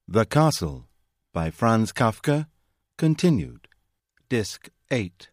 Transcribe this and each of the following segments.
The Castle by Franz Kafka, continued. Disc 8.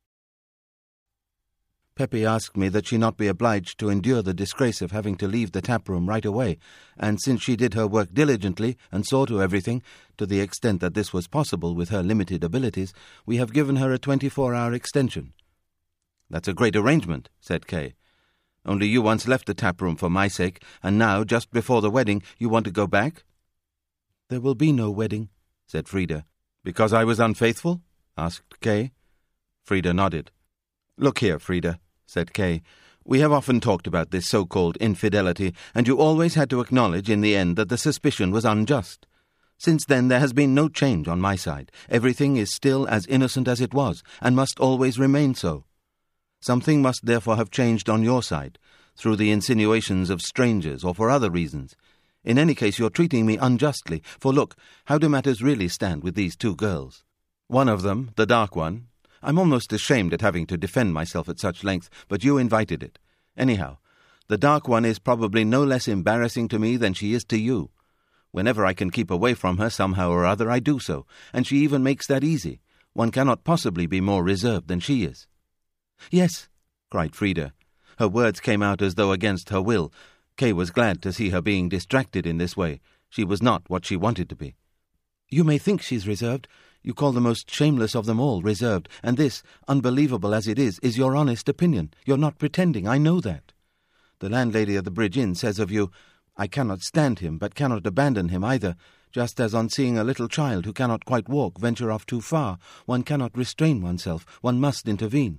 Peppy asked me that she not be obliged to endure the disgrace of having to leave the tap-room right away, and since she did her work diligently and saw to everything, to the extent that this was possible with her limited abilities, we have given her a 24-hour extension. "That's a great arrangement," said Kay. "Only you once left the tap-room for my sake, and now, just before the wedding, you want to go back?" "There will be no wedding," said Frida. "Because I was unfaithful?" asked Kay. Frida nodded. "Look here, Frida," said Kay. "We have often talked about this so-called infidelity, and you always had to acknowledge in the end that the suspicion was unjust. Since then there has been no change on my side. Everything is still as innocent as it was, and must always remain so. Something must therefore have changed on your side, through the insinuations of strangers or for other reasons. In any case, you're treating me unjustly, for look, how do matters really stand with these two girls? One of them, the dark one, I'm almost ashamed at having to defend myself at such length, but you invited it. Anyhow, the dark one is probably no less embarrassing to me than she is to you. Whenever I can keep away from her somehow or other, I do so, and she even makes that easy. One cannot possibly be more reserved than she is." "Yes," cried Frida. Her words came out as though against her will. Kay was glad to see her being distracted in this way. She was not what she wanted to be. "You may think she's reserved. You call the most shameless of them all reserved, and this, unbelievable as it is your honest opinion. You're not pretending, I know that. The landlady of the Bridge Inn says of you, 'I cannot stand him, but cannot abandon him either,' just as on seeing a little child who cannot quite walk venture off too far, one cannot restrain oneself, one must intervene."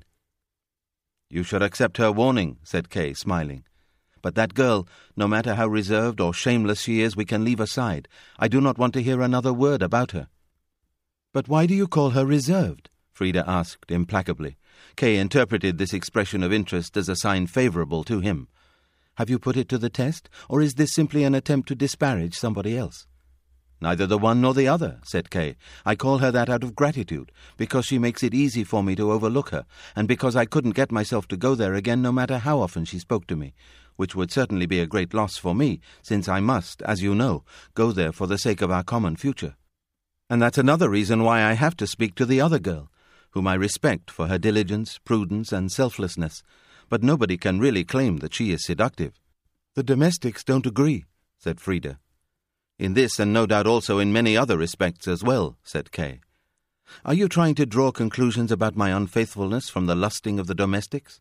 "You should accept her warning," said Kay, smiling. "But that girl, no matter how reserved or shameless she is, we can leave aside. I do not want to hear another word about her." "But why do you call her reserved?" Frida asked implacably. Kay interpreted this expression of interest as a sign favourable to him. "Have you put it to the test, or is this simply an attempt to disparage somebody else?" "Neither the one nor the other," said Kay. "I call her that out of gratitude, because she makes it easy for me to overlook her, and because I couldn't get myself to go there again no matter how often she spoke to me, which would certainly be a great loss for me, since I must, as you know, go there for the sake of our common future. And that's another reason why I have to speak to the other girl, whom I respect for her diligence, prudence, and selflessness, but nobody can really claim that she is seductive." "The domestics don't agree," said Frida. "In this, and no doubt also in many other respects as well," said Kay. "Are you trying to draw conclusions about my unfaithfulness from the lusting of the domestics?"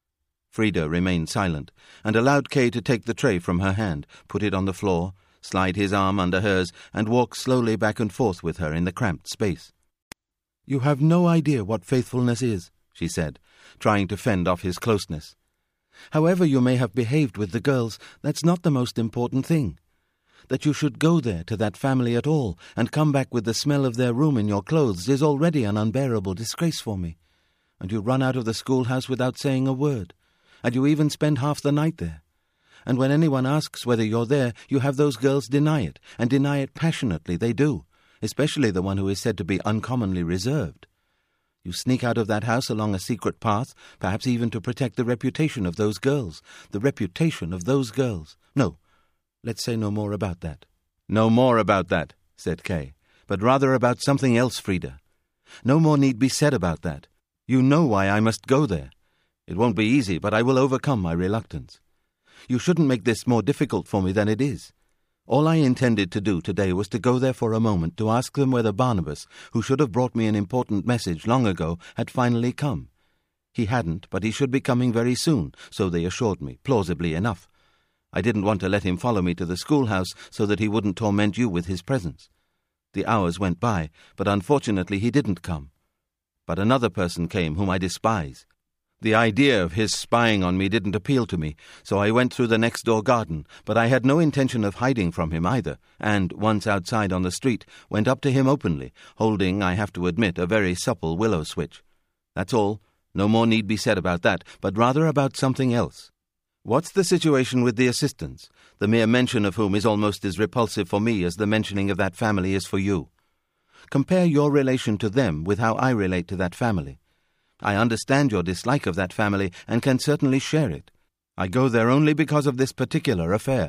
Frida remained silent, and allowed Kay to take the tray from her hand, put it on the floor, slide his arm under hers, and walk slowly back and forth with her in the cramped space. "You have no idea what faithfulness is," she said, trying to fend off his closeness. "However you may have behaved with the girls, that's not the most important thing. That you should go there to that family at all and come back with the smell of their room in your clothes is already an unbearable disgrace for me. And you run out of the schoolhouse without saying a word, and you even spend half the night there. And when anyone asks whether you're there, you have those girls deny it, and deny it passionately, they do, especially the one who is said to be uncommonly reserved. You sneak out of that house along a secret path, perhaps even to protect the reputation of those girls. The reputation of those girls. No, let's say no more about that." "No more about that," said Kay, "but rather about something else, Frida. No more need be said about that. You know why I must go there. It won't be easy, but I will overcome my reluctance. You shouldn't make this more difficult for me than it is. All I intended to do today was to go there for a moment to ask them whether Barnabas, who should have brought me an important message long ago, had finally come. He hadn't, but he should be coming very soon, so they assured me, plausibly enough. I didn't want to let him follow me to the schoolhouse so that he wouldn't torment you with his presence. The hours went by, but unfortunately he didn't come. But another person came whom I despise. The idea of his spying on me didn't appeal to me, so I went through the next-door garden, but I had no intention of hiding from him either, and, once outside on the street, went up to him openly, holding, I have to admit, a very supple willow switch. That's all. No more need be said about that, but rather about something else. What's the situation with the assistants, the mere mention of whom is almost as repulsive for me as the mentioning of that family is for you? Compare your relation to them with how I relate to that family. I understand your dislike of that family and can certainly share it. I go there only because of this particular affair,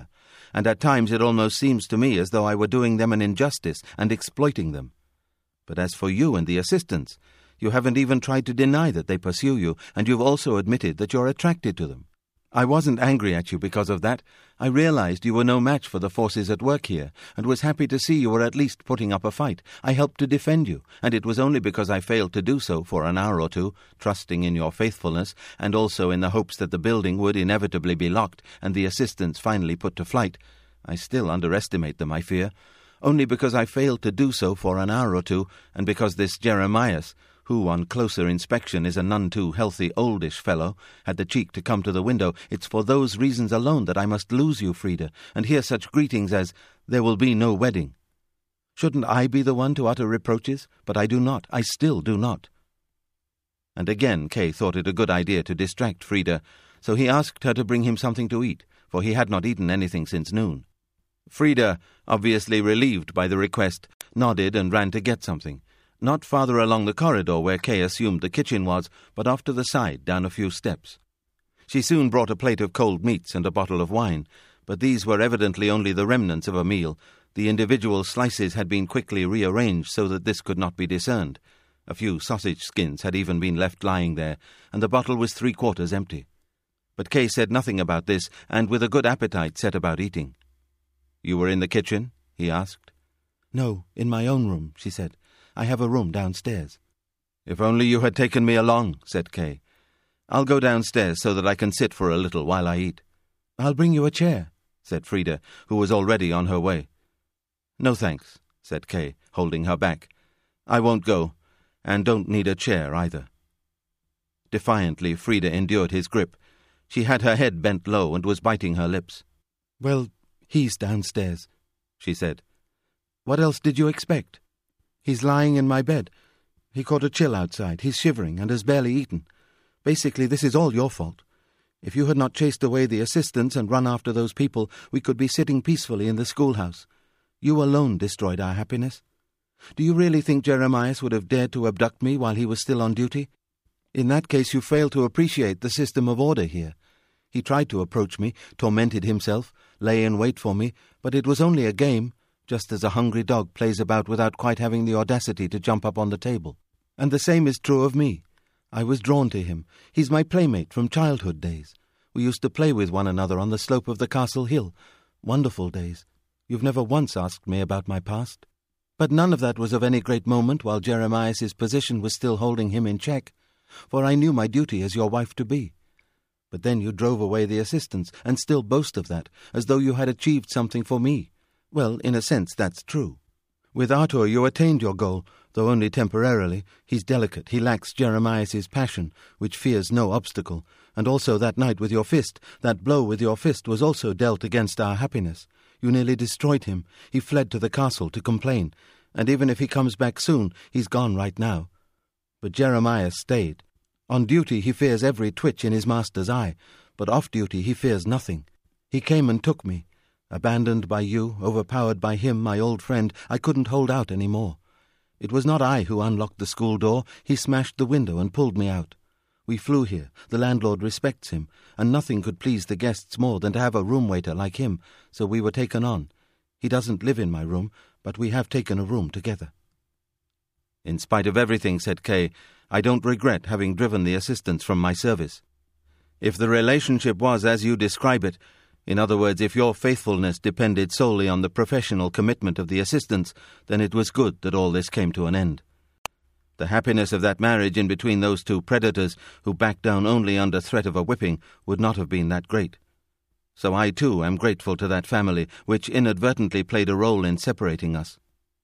and at times it almost seems to me as though I were doing them an injustice and exploiting them. But as for you and the assistants, you haven't even tried to deny that they pursue you, and you've also admitted that you're attracted to them. I wasn't angry at you because of that. I realized you were no match for the forces at work here, and was happy to see you were at least putting up a fight. I helped to defend you, and it was only because I failed to do so for an hour or two, trusting in your faithfulness, and also in the hopes that the building would inevitably be locked and the assistants finally put to flight. I still underestimate them, I fear. Only because I failed to do so for an hour or two, and because this Jeremias, who on closer inspection is a none too healthy oldish fellow, had the cheek to come to the window, it's for those reasons alone that I must lose you, Frida, and hear such greetings as, "There will be no wedding." Shouldn't I be the one to utter reproaches? But I do not. I still do not. And again Kay thought it a good idea to distract Frida, so he asked her to bring him something to eat, for he had not eaten anything since noon. Frida, obviously relieved by the request, nodded and ran to get something. Not farther along the corridor where Kay assumed the kitchen was, but off to the side, down a few steps. She soon brought a plate of cold meats and a bottle of wine, but these were evidently only the remnants of a meal. The individual slices had been quickly rearranged so that this could not be discerned. A few sausage skins had even been left lying there, and the bottle was 3/4 empty. But Kay said nothing about this, and with a good appetite set about eating. "You were in the kitchen?" he asked. "No, in my own room," she said. "I have a room downstairs." "If only you had taken me along," said Kay. "I'll go downstairs so that I can sit for a little while I eat." "I'll bring you a chair," said Frida, who was already on her way. "No thanks," said Kay, holding her back. "I won't go, and don't need a chair either." Defiantly, Frida endured his grip. She had her head bent low and was biting her lips. "Well, he's downstairs," she said. "What else did you expect? He's lying in my bed. He caught a chill outside. He's shivering and has barely eaten. Basically, this is all your fault. If you had not chased away the assistants and run after those people, we could be sitting peacefully in the schoolhouse. You alone destroyed our happiness. Do you really think Jeremias would have dared to abduct me while he was still on duty? In that case, you fail to appreciate the system of order here. He tried to approach me, tormented himself, lay in wait for me, but it was only a game, just as a hungry dog plays about without quite having the audacity to jump up on the table. And the same is true of me. I was drawn to him. He's my playmate from childhood days. We used to play with one another on the slope of the castle hill. Wonderful days. You've never once asked me about my past. But none of that was of any great moment while Jeremias's position was still holding him in check, for I knew my duty as your wife-to-be. But then you drove away the assistants, and still boast of that, as though you had achieved something for me. Well, in a sense, that's true. With Arthur you attained your goal, though only temporarily. He's delicate, he lacks Jeremias's passion, which fears no obstacle, and also that night with your fist, that blow with your fist was also dealt against our happiness. You nearly destroyed him. He fled to the castle to complain, and even if he comes back soon, he's gone right now. But Jeremias stayed. On duty he fears every twitch in his master's eye, but off duty he fears nothing. He came and took me. Abandoned by you, overpowered by him, my old friend, I couldn't hold out any more. It was not I who unlocked the school door. He smashed the window and pulled me out. We flew here. The landlord respects him, and nothing could please the guests more than to have a room-waiter like him, so we were taken on. He doesn't live in my room, but we have taken a room together." "In spite of everything," said Kay, "I don't regret having driven the assistants from my service. If the relationship was as you describe it, in other words, if your faithfulness depended solely on the professional commitment of the assistants, then it was good that all this came to an end. The happiness of that marriage in between those two predators, who backed down only under threat of a whipping, would not have been that great. So I, too, am grateful to that family, which inadvertently played a role in separating us."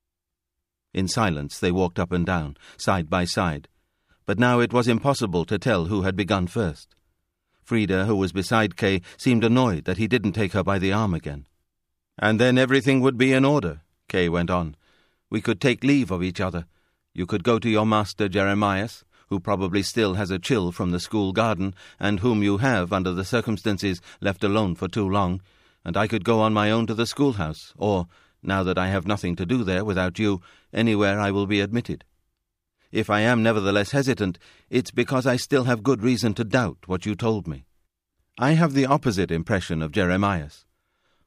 In silence they walked up and down, side by side. But now it was impossible to tell who had begun first. Frida, who was beside Kay, seemed annoyed that he didn't take her by the arm again. "And then everything would be in order," Kay went on. "We could take leave of each other. You could go to your master Jeremias, who probably still has a chill from the school garden, and whom you have, under the circumstances, left alone for too long, and I could go on my own to the schoolhouse, or, now that I have nothing to do there without you, anywhere I will be admitted. If I am nevertheless hesitant, it's because I still have good reason to doubt what you told me. I have the opposite impression of Jeremias.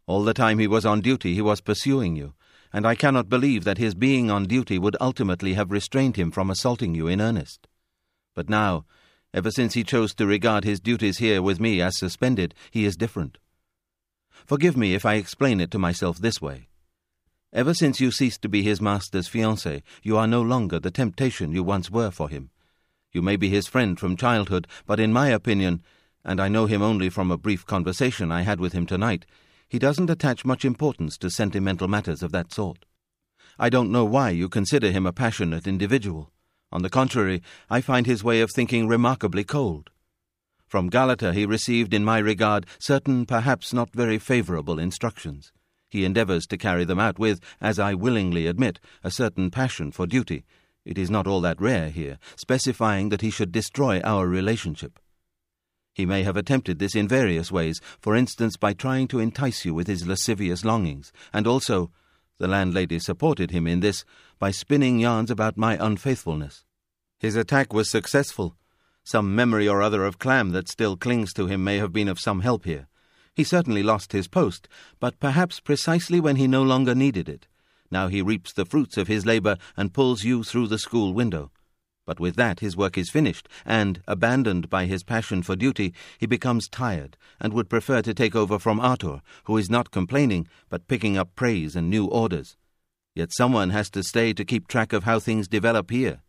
All the time he was on duty he was pursuing you, and I cannot believe that his being on duty would ultimately have restrained him from assaulting you in earnest. But now, ever since he chose to regard his duties here with me as suspended, he is different. Forgive me if I explain it to myself this way. Ever since you ceased to be his master's fiancée, you are no longer the temptation you once were for him. You may be his friend from childhood, but in my opinion, and I know him only from a brief conversation I had with him tonight, he doesn't attach much importance to sentimental matters of that sort. I don't know why you consider him a passionate individual. On the contrary, I find his way of thinking remarkably cold. From Galata he received, in my regard, certain perhaps not very favourable instructions. He endeavours to carry them out with, as I willingly admit, a certain passion for duty. It is not all that rare here, specifying that he should destroy our relationship. He may have attempted this in various ways, for instance by trying to entice you with his lascivious longings, and also, the landlady supported him in this, by spinning yarns about my unfaithfulness. His attack was successful. Some memory or other of Clam that still clings to him may have been of some help here. He certainly lost his post, but perhaps precisely when he no longer needed it. Now he reaps the fruits of his labour and pulls you through the school window. But with that his work is finished, and, abandoned by his passion for duty, he becomes tired, and would prefer to take over from Arthur, who is not complaining, but picking up praise and new orders. Yet someone has to stay to keep track of how things develop here.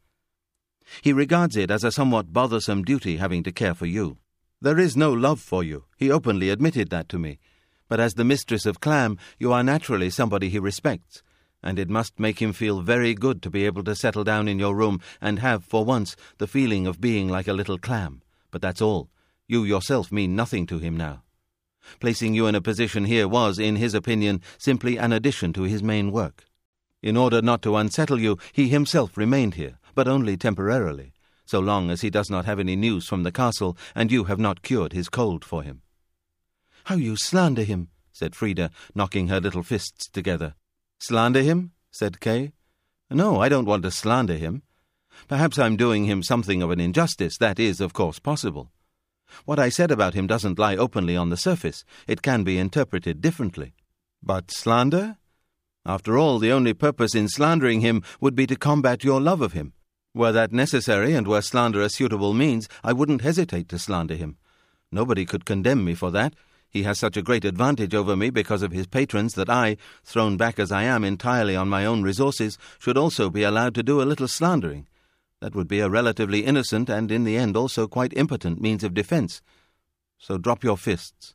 He regards it as a somewhat bothersome duty having to care for you. There is no love for you, he openly admitted that to me, but as the mistress of Clam, you are naturally somebody he respects, and it must make him feel very good to be able to settle down in your room and have, for once, the feeling of being like a little clam. But that's all. You yourself mean nothing to him now. Placing you in a position here was, in his opinion, simply an addition to his main work. In order not to unsettle you, he himself remained here, but only temporarily, so long as he does not have any news from the castle, and you have not cured his cold for him. "How you slander him," said Frida, knocking her little fists together. "Slander him?" said Kay. "No, I don't want to slander him. Perhaps I'm doing him something of an injustice. That is, of course, possible. What I said about him doesn't lie openly on the surface. It can be interpreted differently. But slander? After all, the only purpose in slandering him would be to combat your love of him. Were that necessary, and were slander a suitable means, I wouldn't hesitate to slander him. Nobody could condemn me for that. He has such a great advantage over me because of his patrons that I, thrown back as I am entirely on my own resources, should also be allowed to do a little slandering. That would be a relatively innocent and, in the end, also quite impotent means of defence. So drop your fists."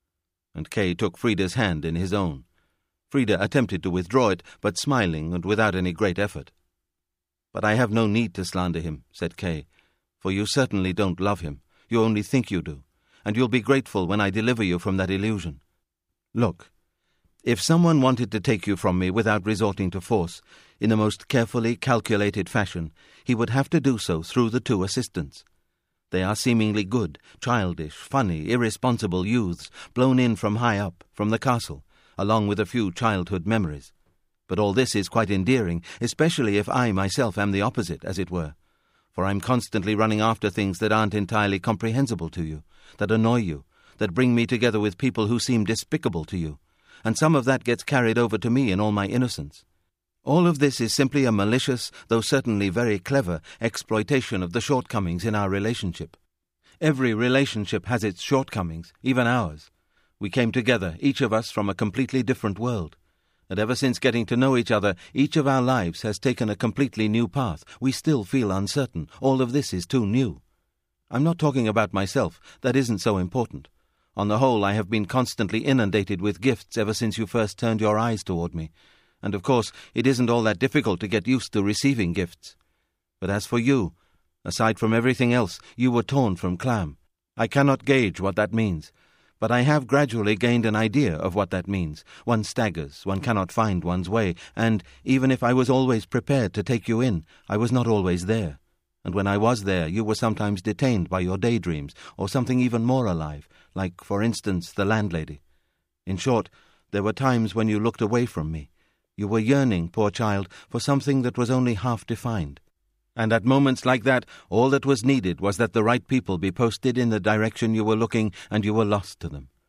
And Kay took Frida's hand in his own. Frida attempted to withdraw it, but smiling and without any great effort. "But I have no need to slander him," said Kay, "for you certainly don't love him. You only think you do, and you'll be grateful when I deliver you from that illusion. Look, if someone wanted to take you from me without resorting to force, in the most carefully calculated fashion, he would have to do so through the two assistants. They are seemingly good, childish, funny, irresponsible youths, blown in from high up, from the castle, along with a few childhood memories. But all this is quite endearing, especially if I myself am the opposite, as it were. For I'm constantly running after things that aren't entirely comprehensible to you, that annoy you, that bring me together with people who seem despicable to you, and some of that gets carried over to me in all my innocence. All of this is simply a malicious, though certainly very clever, exploitation of the shortcomings in our relationship. Every relationship has its shortcomings, even ours. We came together, each of us from a completely different world. And ever since getting to know each other, each of our lives has taken a completely new path. We still feel uncertain. All of this is too new. I'm not talking about myself. That isn't so important. On the whole, I have been constantly inundated with gifts ever since you first turned your eyes toward me. And of course, it isn't all that difficult to get used to receiving gifts. But as for you, aside from everything else, you were torn from Clam. I cannot gauge what that means. But I have gradually gained an idea of what that means. One staggers, one cannot find one's way, and even if I was always prepared to take you in, I was not always there. And when I was there, you were sometimes detained by your daydreams, or something even more alive, like, for instance, the landlady. In short, there were times when you looked away from me. You were yearning, poor child, for something that was only half defined. And at moments like that, all that was needed was that the right people be posted in the direction you were looking, and you were lost to them.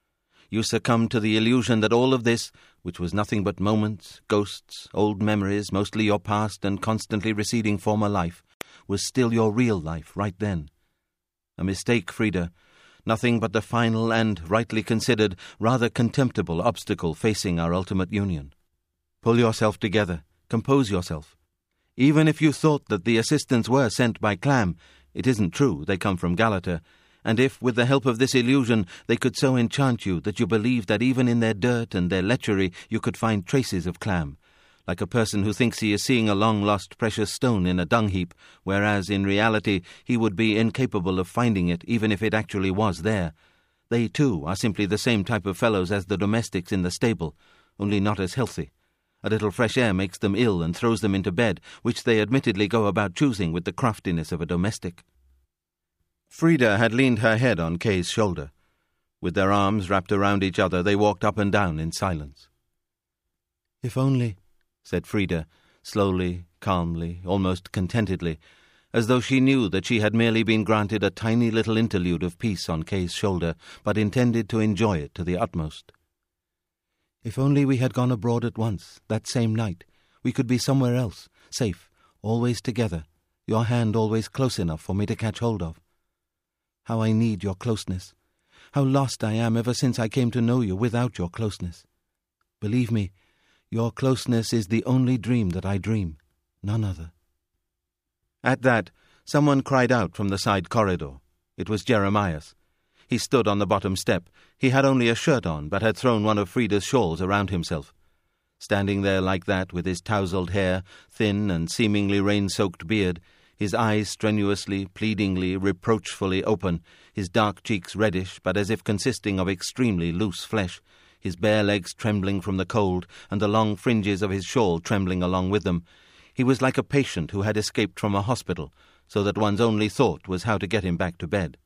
you succumbed to the illusion that all of this, which was nothing but moments, ghosts, old memories, mostly your past and constantly receding former life, was still your real life right then. A mistake, Frida. Nothing but the final and, rightly considered, rather contemptible obstacle facing our ultimate union. Pull yourself together. Compose yourself. Even if you thought that the assistants were sent by Clam, it isn't true, they come from Galata, and if, with the help of this illusion, they could so enchant you that you believed that even in their dirt and their lechery you could find traces of Clam, like a person who thinks he is seeing a long-lost precious stone in a dung-heap, whereas in reality he would be incapable of finding it even if it actually was there. They, too, are simply the same type of fellows as the domestics in the stable, only not as healthy. A little fresh air makes them ill and throws them into bed, which they admittedly go about choosing with the craftiness of a domestic. Frida had leaned her head on Kay's shoulder. With their arms wrapped around each other, they walked up and down in silence. "If only," said Frida, slowly, calmly, almost contentedly, as though she knew that she had merely been granted a tiny little interlude of peace on Kay's shoulder, but intended to enjoy it to the utmost. "If only we had gone abroad at once, that same night, we could be somewhere else, safe, always together, your hand always close enough for me to catch hold of. How I need your closeness. How lost I am ever since I came to know you without your closeness. Believe me, your closeness is the only dream that I dream, none other." At that, someone cried out from the side corridor. It was Jeremias. He stood on the bottom step. He had only a shirt on, but had thrown one of Frida's shawls around himself. Standing there like that, with his tousled hair, thin and seemingly rain-soaked beard, his eyes strenuously, pleadingly, reproachfully open, his dark cheeks reddish, but as if consisting of extremely loose flesh, his bare legs trembling from the cold, and the long fringes of his shawl trembling along with them, he was like a patient who had escaped from a hospital, so that one's only thought was how to get him back to bed.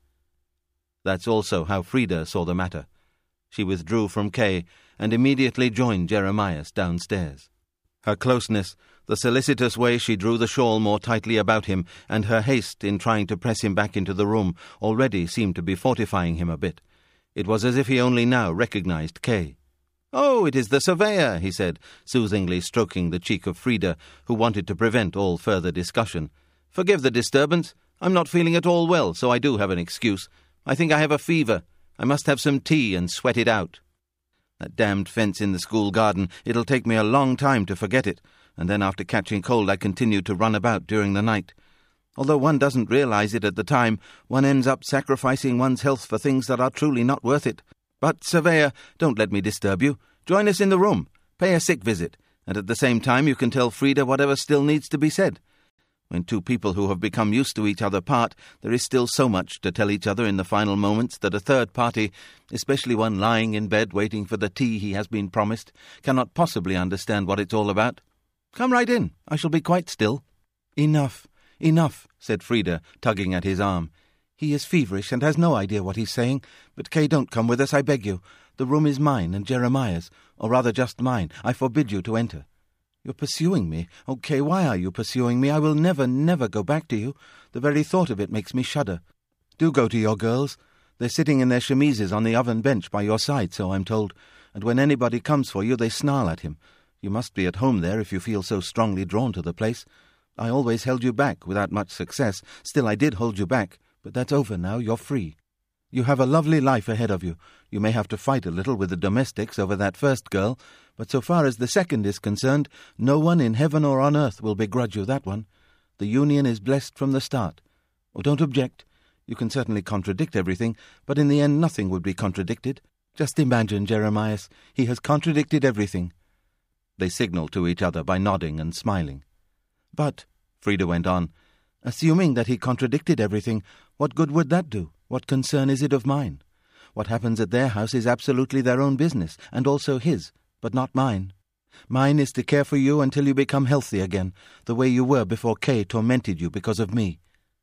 That's also how Frida saw the matter. She withdrew from Kay, and immediately joined Jeremias downstairs. Her closeness, the solicitous way she drew the shawl more tightly about him, and her haste in trying to press him back into the room already seemed to be fortifying him a bit. It was as if he only now recognized Kay. "Oh, it is the surveyor," he said, soothingly stroking the cheek of Frida, who wanted to prevent all further discussion. "Forgive the disturbance. I'm not feeling at all well, so I do have an excuse. I think I have a fever. I must have some tea and sweat it out. That damned fence in the school garden, it'll take me a long time to forget it, and then after catching cold I continued to run about during the night. Although one doesn't realize it at the time, one ends up sacrificing one's health for things that are truly not worth it. But, surveyor, don't let me disturb you. Join us in the room. Pay a sick visit, and at the same time you can tell Frida whatever still needs to be said. When two people who have become used to each other part, there is still so much to tell each other in the final moments that a third party, especially one lying in bed waiting for the tea he has been promised, cannot possibly understand what it's all about. Come right in. I shall be quite still." "Enough, enough," said Frida, tugging at his arm. "He is feverish and has no idea what he's saying. But Kay, don't come with us, I beg you. The room is mine and Jeremiah's, or rather just mine. I forbid you to enter." "You're pursuing me. Oh, Kay, why are you pursuing me? I will never, never go back to you. The very thought of it makes me shudder. Do go to your girls. They're sitting in their chemises on the oven bench by your side, so I'm told, and when anybody comes for you, they snarl at him. You must be at home there if you feel so strongly drawn to the place. I always held you back, without much success. Still, I did hold you back, but that's over now. You're free. You have a lovely life ahead of you. You may have to fight a little with the domestics over that first girl, but so far as the second is concerned, no one in heaven or on earth will begrudge you that one. The union is blessed from the start. Oh, don't object. You can certainly contradict everything, but in the end nothing would be contradicted. Just imagine, Jeremias, he has contradicted everything." They signalled to each other by nodding and smiling. "But," Frida went on, "assuming that he contradicted everything, what good would that do? What concern is it of mine? What happens at their house is absolutely their own business, and also his, but not mine. Mine is to care for you until you become healthy again, the way you were before Kay tormented you because of me."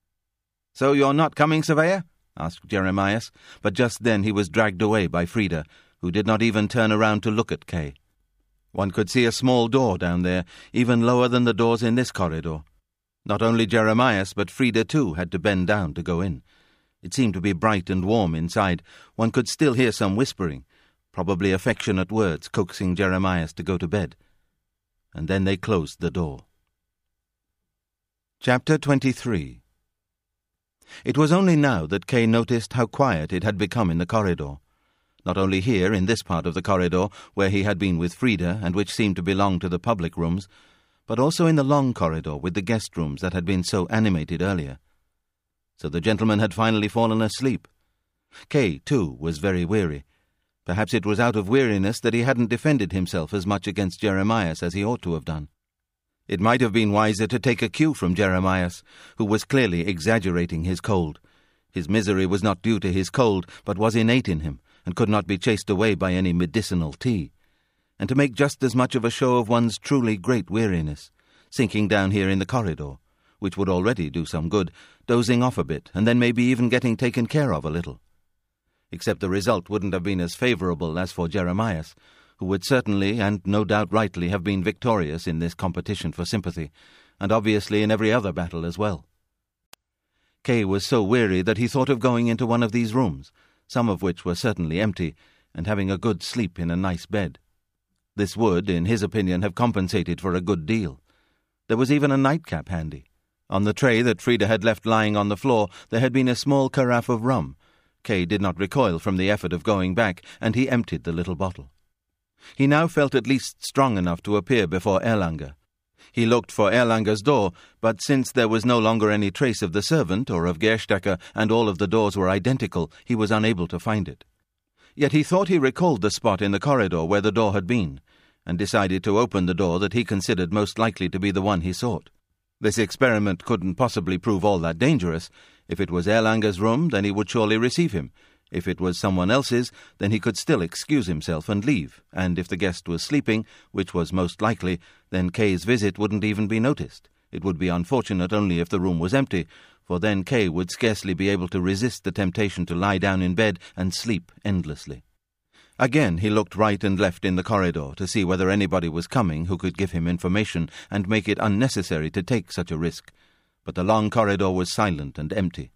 "So you're not coming, surveyor?" asked Jeremias, but just then he was dragged away by Frida, who did not even turn around to look at Kay. One could see a small door down there, even lower than the doors in this corridor. Not only Jeremias, but Frida too had to bend down to go in. It seemed to be bright and warm inside. One could still hear some whispering. probably affectionate words coaxing Jeremias to go to bed. And then they closed the door. Chapter 23. It was only now that Kay noticed how quiet it had become in the corridor. Not only here, in this part of the corridor, where he had been with Frida, and which seemed to belong to the public rooms, but also in the long corridor with the guest rooms that had been so animated earlier. So the gentleman had finally fallen asleep. Kay, too, was very weary. Perhaps it was out of weariness that he hadn't defended himself as much against Jeremias as he ought to have done. It might have been wiser to take a cue from Jeremias, who was clearly exaggerating his cold. His misery was not due to his cold, but was innate in him, and could not be chased away by any medicinal tea. And to make just as much of a show of one's truly great weariness, sinking down here in the corridor, which would already do some good, dozing off a bit, and then maybe even getting taken care of a little. Except the result wouldn't have been as favourable as for Jeremias, who would certainly, and no doubt rightly, have been victorious in this competition for sympathy, and obviously in every other battle as well. Kay was so weary that he thought of going into one of these rooms, some of which were certainly empty, and having a good sleep in a nice bed. This would, in his opinion, have compensated for a good deal. There was even a nightcap handy. On the tray that Frida had left lying on the floor there had been a small carafe of rum. Kay did not recoil from the effort of going back, and he emptied the little bottle. He now felt at least strong enough to appear before Erlanger. He looked for Erlanger's door, but since there was no longer any trace of the servant or of Gerstacker, and all of the doors were identical, he was unable to find it. Yet he thought he recalled the spot in the corridor where the door had been, and decided to open the door that he considered most likely to be the one he sought. This experiment couldn't possibly prove all that dangerous. If it was Erlanger's room, then he would surely receive him. If it was someone else's, then he could still excuse himself and leave, and if the guest was sleeping, which was most likely, then Kay's visit wouldn't even be noticed. It would be unfortunate only if the room was empty, for then Kay would scarcely be able to resist the temptation to lie down in bed and sleep endlessly. Again he looked right and left in the corridor to see whether anybody was coming who could give him information and make it unnecessary to take such a risk, but the long corridor was silent and empty.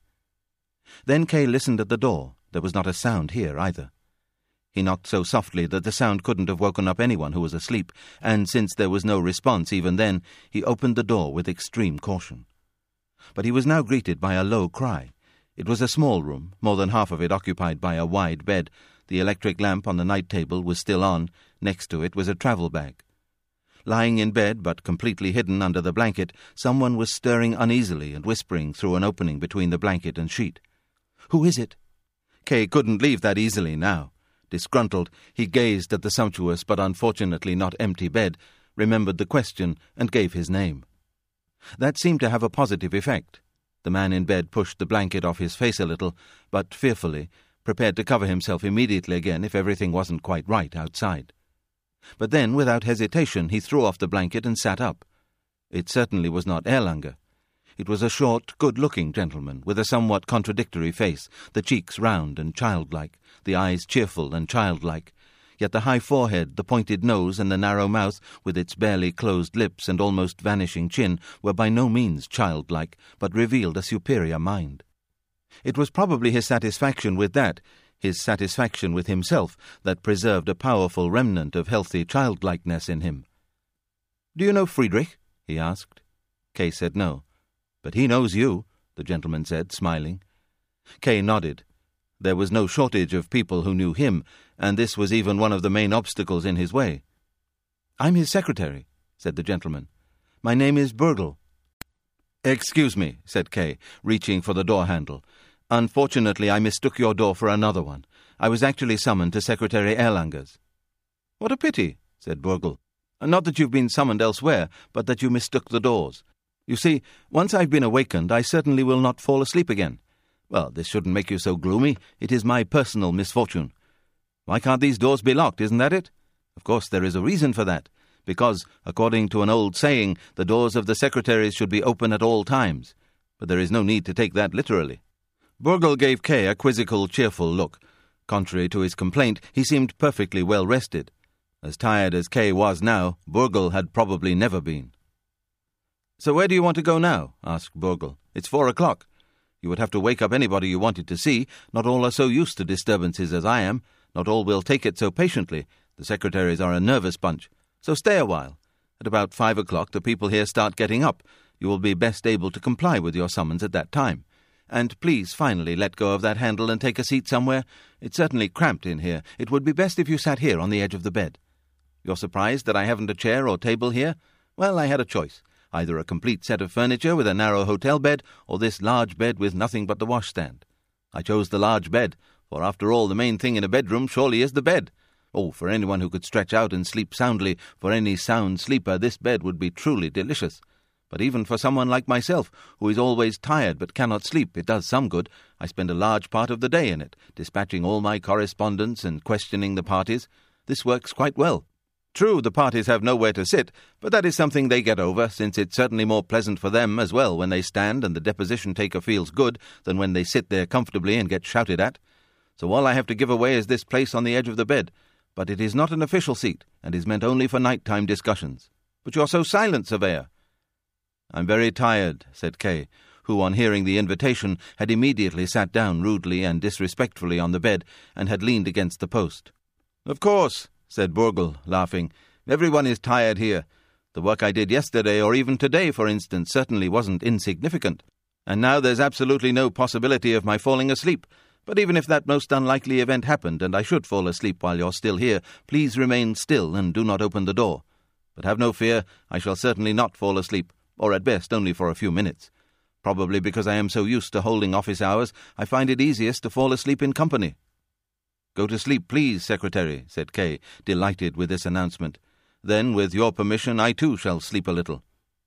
Then Kay listened at the door. There was not a sound here either. He knocked so softly that the sound couldn't have woken up anyone who was asleep, and since there was no response even then, he opened the door with extreme caution. But he was now greeted by a low cry. It was a small room, more than half of it occupied by a wide bed. The electric lamp on the night table was still on. Next to it was a travel bag. Lying in bed, but completely hidden under the blanket, someone was stirring uneasily and whispering through an opening between the blanket and sheet. "Who is it?" Kay couldn't leave that easily now. Disgruntled, he gazed at the sumptuous but unfortunately not empty bed, remembered the question, and gave his name. That seemed to have a positive effect. The man in bed pushed the blanket off his face a little, but fearfully, prepared to cover himself immediately again if everything wasn't quite right outside. But then, without hesitation, he threw off the blanket and sat up. It certainly was not Erlanger. It was a short, good-looking gentleman with a somewhat contradictory face, the cheeks round and childlike, the eyes cheerful and childlike, yet the high forehead, the pointed nose, and the narrow mouth, with its barely closed lips and almost vanishing chin, were by no means childlike, but revealed a superior mind. It was probably his satisfaction with that, his satisfaction with himself, that preserved a powerful remnant of healthy childlikeness in him. "Do you know Friedrich?" he asked. Kay said no. "But he knows you," the gentleman said, smiling. Kay nodded. There was no shortage of people who knew him, and this was even one of the main obstacles in his way. "I'm his secretary," said the gentleman. "My name is Burgle." "Excuse me," said Kay, reaching for the door handle. "Unfortunately, I mistook your door for another one. I was actually summoned to Secretary Erlanger's." "What a pity," said Burgle. "Not that you've been summoned elsewhere, but that you mistook the doors. You see, once I've been awakened, I certainly will not fall asleep again. Well, this shouldn't make you so gloomy. It is my personal misfortune. Why can't these doors be locked, isn't that it? Of course, there is a reason for that. Because, according to an old saying, the doors of the secretaries should be open at all times. But there is no need to take that literally." Burgle gave Kay a quizzical, cheerful look. Contrary to his complaint, he seemed perfectly well rested. As tired as Kay was now, Burgle had probably never been. "So where do you want to go now?" asked Burgle. "It's 4 o'clock. You would have to wake up anybody you wanted to see. Not all are so used to disturbances as I am. Not all will take it so patiently. The secretaries are a nervous bunch. So stay a while. At about 5 o'clock, the people here start getting up. You will be best able to comply with your summons at that time. And please finally let go of that handle and take a seat somewhere. It's certainly cramped in here. It would be best if you sat here on the edge of the bed. You're surprised that I haven't a chair or table here? Well, I had a choice. Either a complete set of furniture with a narrow hotel bed, or this large bed with nothing but the washstand. I chose the large bed, for after all the main thing in a bedroom surely is the bed. Oh, for anyone who could stretch out and sleep soundly, for any sound sleeper, this bed would be truly delicious. But even for someone like myself, who is always tired but cannot sleep, it does some good. I spend a large part of the day in it, dispatching all my correspondence and questioning the parties. This works quite well. True, the parties have nowhere to sit, but that is something they get over, since it's certainly more pleasant for them as well when they stand and the deposition taker feels good than when they sit there comfortably and get shouted at. So all I have to give away is this place on the edge of the bed, but it is not an official seat and is meant only for night-time discussions. But you're so silent, Surveyor. I'm very tired, said Kay, who, on hearing the invitation, had immediately sat down rudely and disrespectfully on the bed and had leaned against the post. Of course, said Burgle, laughing. Everyone is tired here. The work I did yesterday, or even today, for instance, certainly wasn't insignificant. And now there's absolutely no possibility of my falling asleep. But even if that most unlikely event happened, and I should fall asleep while you're still here, please remain still and do not open the door. But have no fear, I shall certainly not fall asleep, or at best only for a few minutes. Probably because I am so used to holding office hours, I find it easiest to fall asleep in company. Go to sleep, please, Secretary, said Kay, delighted with this announcement. Then, with your permission, I too shall sleep a little.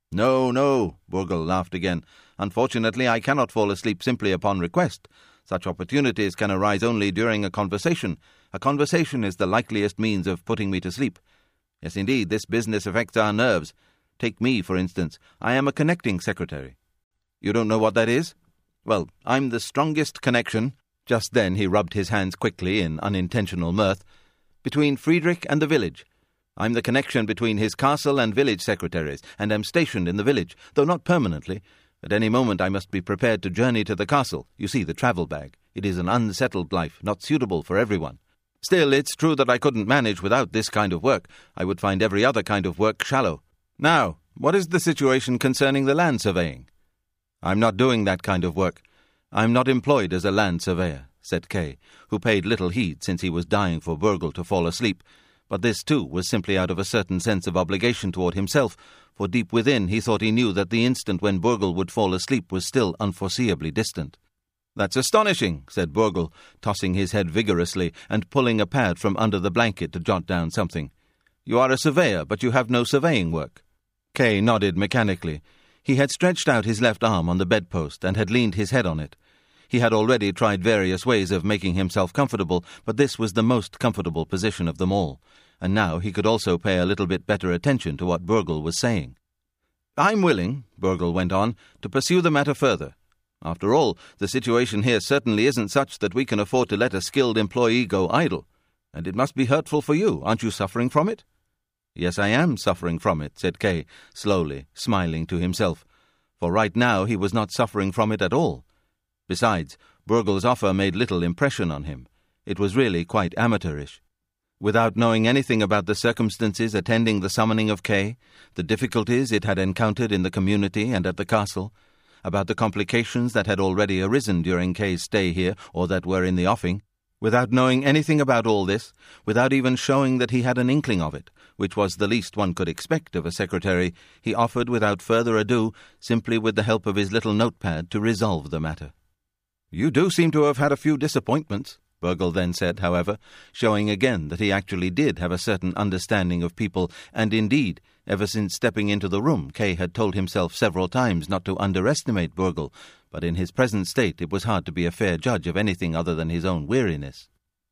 No, Burgle laughed again. Unfortunately, I cannot fall asleep simply upon request. Such opportunities can arise only during a conversation. A conversation is the likeliest means of putting me to sleep. Yes, indeed, this business affects our nerves. Take me, for instance. I am a connecting secretary. You don't know what that is? Well, I'm the strongest connection. Just then he rubbed his hands quickly in unintentional mirth. Between Friedrich and the village. I'm the connection between his castle and village secretaries, and am stationed in the village, though not permanently. At any moment I must be prepared to journey to the castle. You see, the travel bag. It is an unsettled life, not suitable for everyone. Still, it's true that I couldn't manage without this kind of work. I would find every other kind of work shallow. Now, what is the situation concerning the land surveying? I'm not doing that kind of work. I'm not employed as a land surveyor, said Kay, who paid little heed since he was dying for Burgle to fall asleep. But this, too, was simply out of a certain sense of obligation toward himself, for deep within he thought he knew that the instant when Burgle would fall asleep was still unforeseeably distant. That's astonishing, said Burgle, tossing his head vigorously and pulling a pad from under the blanket to jot down something. You are a surveyor, but you have no surveying work. Kay nodded mechanically. He had stretched out his left arm on the bedpost and had leaned his head on it. He had already tried various ways of making himself comfortable, but this was the most comfortable position of them all, and now he could also pay a little bit better attention to what Burgle was saying. I'm willing, Burgle went on, to pursue the matter further. After all, the situation here certainly isn't such that we can afford to let a skilled employee go idle. And it must be hurtful for you. Aren't you suffering from it? Yes, I am suffering from it, said Kay, slowly, smiling to himself. For right now he was not suffering from it at all. Besides, Burgle's offer made little impression on him. It was really quite amateurish. Without knowing anything about the circumstances attending the summoning of Kay, the difficulties it had encountered in the community and at the castle, about the complications that had already arisen during Kay's stay here or that were in the offing, without knowing anything about all this, without even showing that he had an inkling of it, which was the least one could expect of a secretary, he offered without further ado, simply with the help of his little notepad, to resolve the matter. You do seem to have had a few disappointments, Burgle then said, however, showing again that he actually did have a certain understanding of people, and indeed, ever since stepping into the room, Kay had told himself several times not to underestimate Burgle, but in his present state it was hard to be a fair judge of anything other than his own weariness.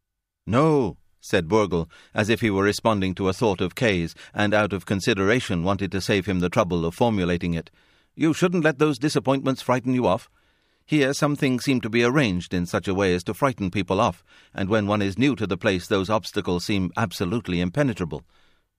No, said Burgle, as if he were responding to a thought of Kay's, and out of consideration wanted to save him the trouble of formulating it. You shouldn't let those disappointments frighten you off. Here some things seem to be arranged in such a way as to frighten people off, and when one is new to the place those obstacles seem absolutely impenetrable.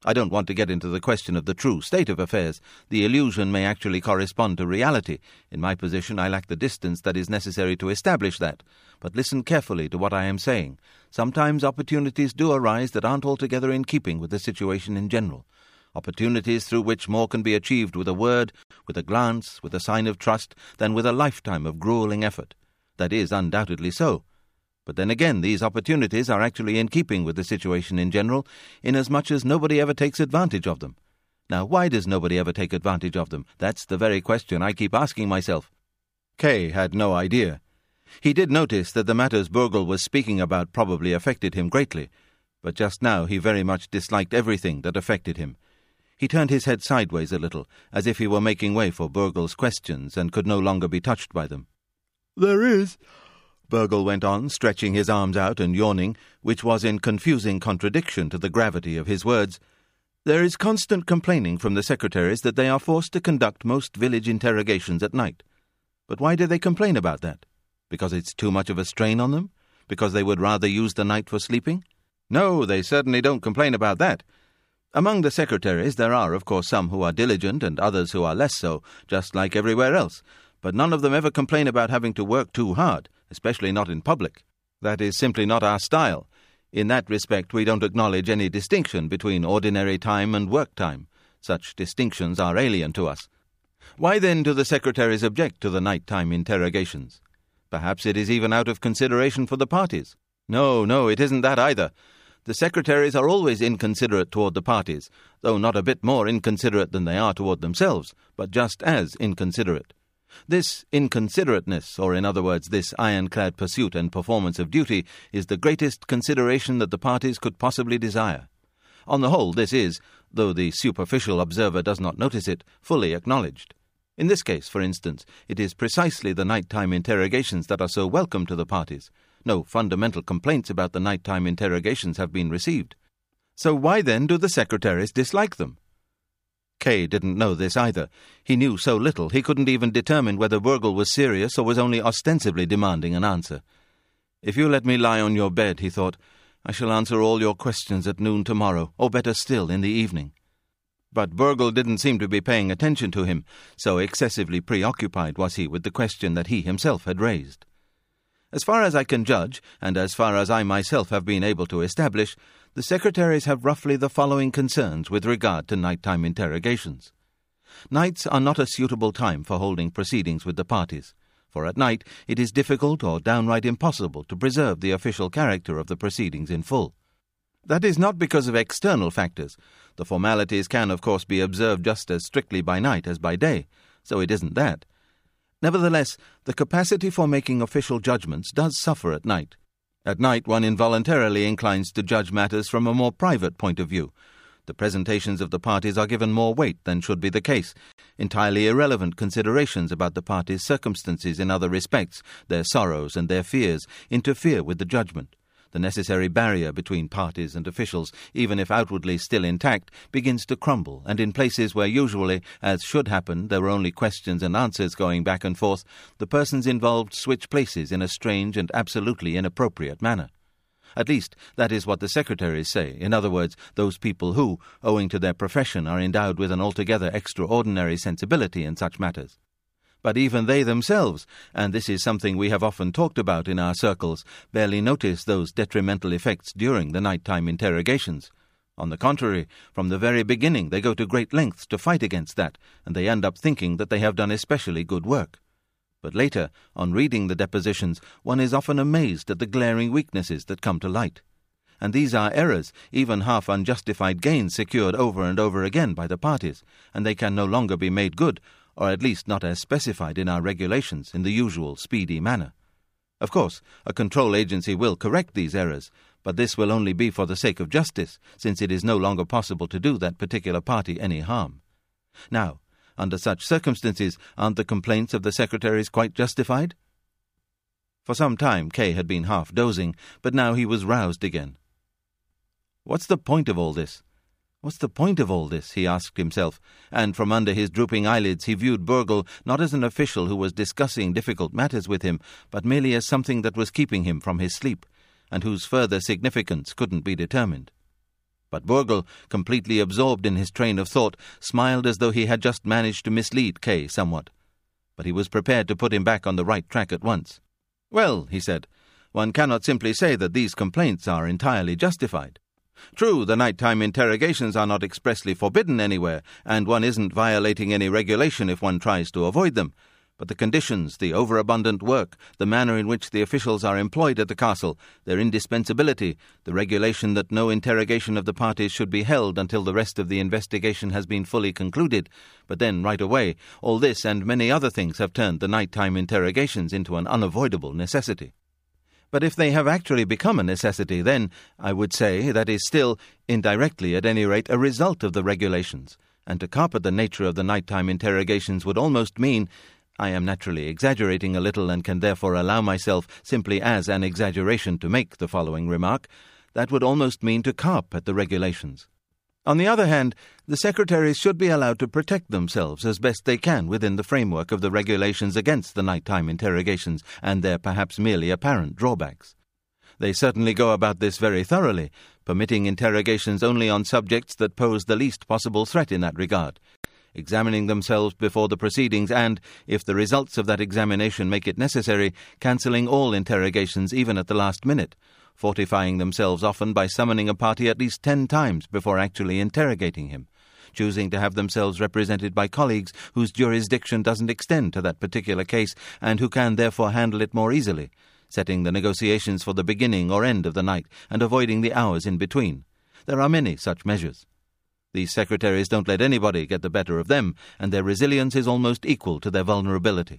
I don't want to get into the question of the true state of affairs. The illusion may actually correspond to reality. In my position, I lack the distance that is necessary to establish that. But listen carefully to what I am saying. Sometimes opportunities do arise that aren't altogether in keeping with the situation in general. Opportunities through which more can be achieved with a word, with a glance, with a sign of trust, than with a lifetime of grueling effort. That is undoubtedly so. But then again, these opportunities are actually in keeping with the situation in general, inasmuch as nobody ever takes advantage of them. Now, why does nobody ever take advantage of them? That's the very question I keep asking myself. Kay had no idea. He did notice that the matters Bourgle was speaking about probably affected him greatly, but just now he very much disliked everything that affected him. He turned his head sideways a little, as if he were making way for Bourgle's questions and could no longer be touched by them. "There is," Bourgle went on, stretching his arms out and yawning, which was in confusing contradiction to the gravity of his words. "There is constant complaining from the secretaries that they are forced to conduct most village interrogations at night. But why do they complain about that? Because it's too much of a strain on them? Because they would rather use the night for sleeping? No, they certainly don't complain about that. Among the secretaries there are, of course, some who are diligent and others who are less so, just like everywhere else, but none of them ever complain about having to work too hard, especially not in public. That is simply not our style. In that respect we don't acknowledge any distinction between ordinary time and work time. Such distinctions are alien to us. Why then do the secretaries object to the night-time interrogations? Perhaps it is even out of consideration for the parties. No, it isn't that either. The secretaries are always inconsiderate toward the parties, though not a bit more inconsiderate than they are toward themselves, but just as inconsiderate. This inconsiderateness, or in other words, this ironclad pursuit and performance of duty, is the greatest consideration that the parties could possibly desire. On the whole, this is, though the superficial observer does not notice it, fully acknowledged. In this case, for instance, it is precisely the night-time interrogations that are so welcome to the parties. No fundamental complaints about the night-time interrogations have been received. So why then do the secretaries dislike them? Kay didn't know this either. He knew so little he couldn't even determine whether Bourgle was serious or was only ostensibly demanding an answer. "If you let me lie on your bed," he thought, "I shall answer all your questions at noon tomorrow, or better still, in the evening." But Bourgle didn't seem to be paying attention to him, so excessively preoccupied was he with the question that he himself had raised. As far as I can judge, and as far as I myself have been able to establish, the secretaries have roughly the following concerns with regard to night-time interrogations. Nights are not a suitable time for holding proceedings with the parties, for at night it is difficult or downright impossible to preserve the official character of the proceedings in full. That is not because of external factors. The formalities can, of course, be observed just as strictly by night as by day, so it isn't that. Nevertheless, the capacity for making official judgments does suffer at night. At night one involuntarily inclines to judge matters from a more private point of view. The presentations of the parties are given more weight than should be the case. Entirely irrelevant considerations about the parties' circumstances in other respects, their sorrows and their fears, interfere with the judgment. The necessary barrier between parties and officials, even if outwardly still intact, begins to crumble, and in places where usually, as should happen, there were only questions and answers going back and forth, the persons involved switch places in a strange and absolutely inappropriate manner. At least, that is what the secretaries say. In other words, those people who, owing to their profession, are endowed with an altogether extraordinary sensibility in such matters. But even they themselves, and this is something we have often talked about in our circles, barely notice those detrimental effects during the night-time interrogations. On the contrary, from the very beginning they go to great lengths to fight against that, and they end up thinking that they have done especially good work. But later, on reading the depositions, one is often amazed at the glaring weaknesses that come to light. And these are errors, even half unjustified gains secured over and over again by the parties, and they can no longer be made good, or at least not as specified in our regulations in the usual speedy manner. Of course, a control agency will correct these errors, but this will only be for the sake of justice, since it is no longer possible to do that particular party any harm. Now, under such circumstances, aren't the complaints of the secretaries quite justified? For some time Kay had been half dozing, but now he was roused again. "What's the point of all this? What's the point of all this?" he asked himself, and from under his drooping eyelids he viewed Bourgle not as an official who was discussing difficult matters with him, but merely as something that was keeping him from his sleep, and whose further significance couldn't be determined. But Burgle, completely absorbed in his train of thought, smiled as though he had just managed to mislead Kay somewhat. But he was prepared to put him back on the right track at once. "Well," he said, "one cannot simply say that these complaints are entirely justified. True, the nighttime interrogations are not expressly forbidden anywhere, and one isn't violating any regulation if one tries to avoid them. But the conditions, the overabundant work, the manner in which the officials are employed at the castle, their indispensability, the regulation that no interrogation of the parties should be held until the rest of the investigation has been fully concluded, but then right away, all this and many other things have turned the nighttime interrogations into an unavoidable necessity. But if they have actually become a necessity, then, I would say, that is still, indirectly at any rate, a result of the regulations, and to carpet the nature of the nighttime interrogations would almost mean— I am naturally exaggerating a little and can therefore allow myself simply as an exaggeration to make the following remark— that would almost mean to carp at the regulations. On the other hand, the secretaries should be allowed to protect themselves as best they can within the framework of the regulations against the nighttime interrogations and their perhaps merely apparent drawbacks. They certainly go about this very thoroughly, permitting interrogations only on subjects that pose the least possible threat in that regard, examining themselves before the proceedings and, if the results of that examination make it necessary, cancelling all interrogations even at the last minute, fortifying themselves often by summoning a party at least 10 times before actually interrogating him, choosing to have themselves represented by colleagues whose jurisdiction doesn't extend to that particular case and who can therefore handle it more easily, setting the negotiations for the beginning or end of the night and avoiding the hours in between. There are many such measures. These secretaries don't let anybody get the better of them, and their resilience is almost equal to their vulnerability.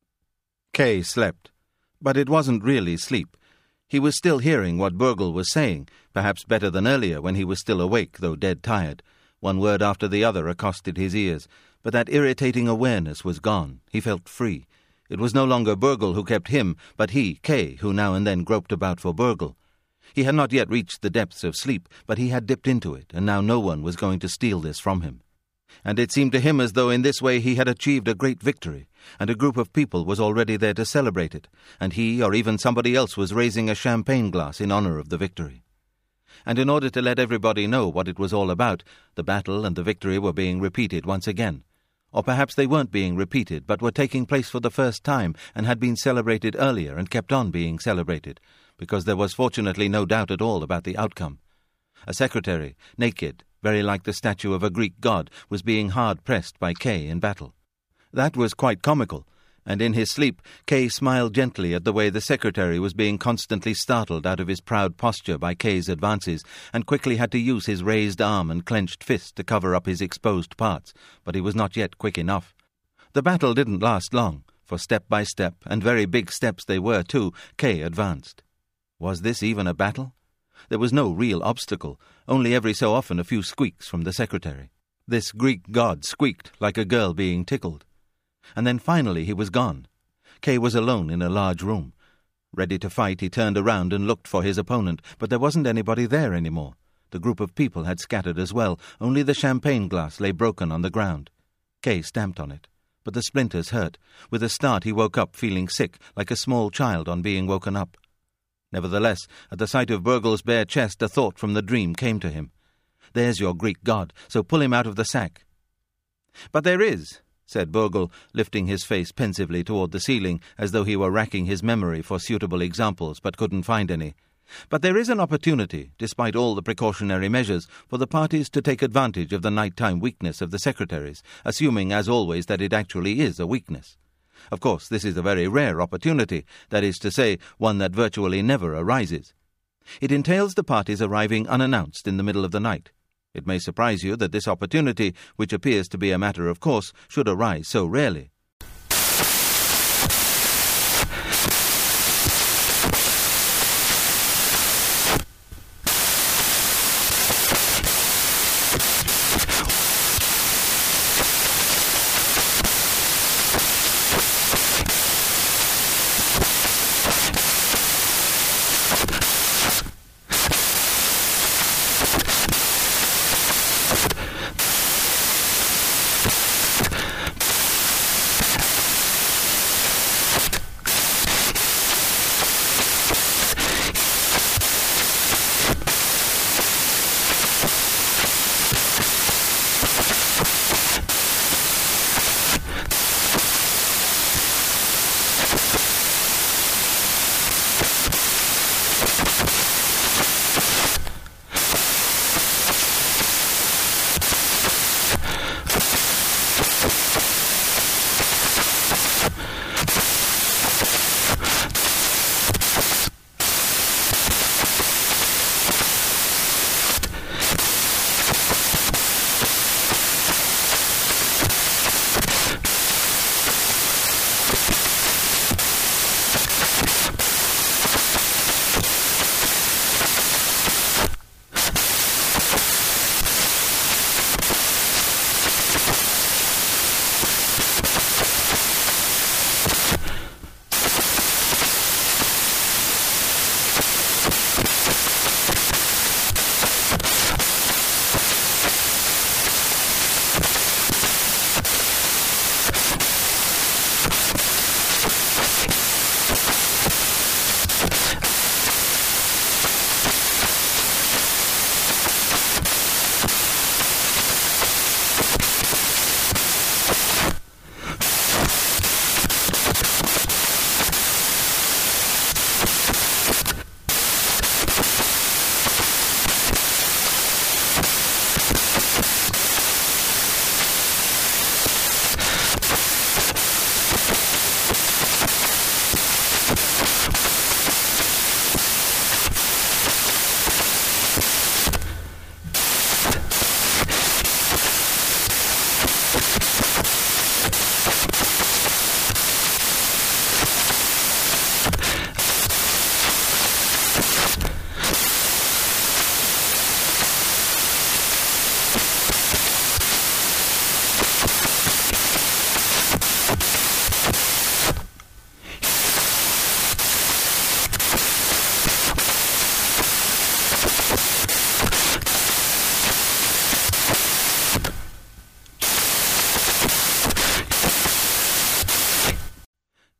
Kay slept. But it wasn't really sleep. He was still hearing what Burgle was saying, perhaps better than earlier when he was still awake, though dead tired. One word after the other accosted his ears, but that irritating awareness was gone. He felt free. It was no longer Burgle who kept him, but he, Kay, who now and then groped about for Burgle. He had not yet reached the depths of sleep, but he had dipped into it, and now no one was going to steal this from him. And it seemed to him as though in this way he had achieved a great victory, and a group of people was already there to celebrate it, and he or even somebody else was raising a champagne glass in honor of the victory. And in order to let everybody know what it was all about, the battle and the victory were being repeated once again. Or perhaps they weren't being repeated, but were taking place for the first time and had been celebrated earlier and kept on being celebrated, because there was fortunately no doubt at all about the outcome. A secretary, naked, very like the statue of a Greek god, was being hard-pressed by Kay in battle. That was quite comical, and in his sleep Kay smiled gently at the way the secretary was being constantly startled out of his proud posture by Kay's advances, and quickly had to use his raised arm and clenched fist to cover up his exposed parts, but he was not yet quick enough. The battle didn't last long, for step by step, and very big steps they were too, Kay advanced. Was this even a battle? There was no real obstacle, only every so often a few squeaks from the secretary. This Greek god squeaked like a girl being tickled. And then finally he was gone. Kay was alone in a large room. Ready to fight, he turned around and looked for his opponent, but there wasn't anybody there anymore. The group of people had scattered as well, only the champagne glass lay broken on the ground. Kay stamped on it, but the splinters hurt. With a start he woke up feeling sick, like a small child on being woken up. Nevertheless, at the sight of Burgle's bare chest, a thought from the dream came to him. There's your Greek god, so pull him out of the sack. But there is, said Burgle, lifting his face pensively toward the ceiling, as though he were racking his memory for suitable examples, but couldn't find any. But there is an opportunity, despite all the precautionary measures, for the parties to take advantage of the nighttime weakness of the secretaries, assuming, as always, that it actually is a weakness. Of course, this is a very rare opportunity, that is to say, one that virtually never arises. It entails the parties arriving unannounced in the middle of the night. It may surprise you that this opportunity, which appears to be a matter of course, should arise so rarely.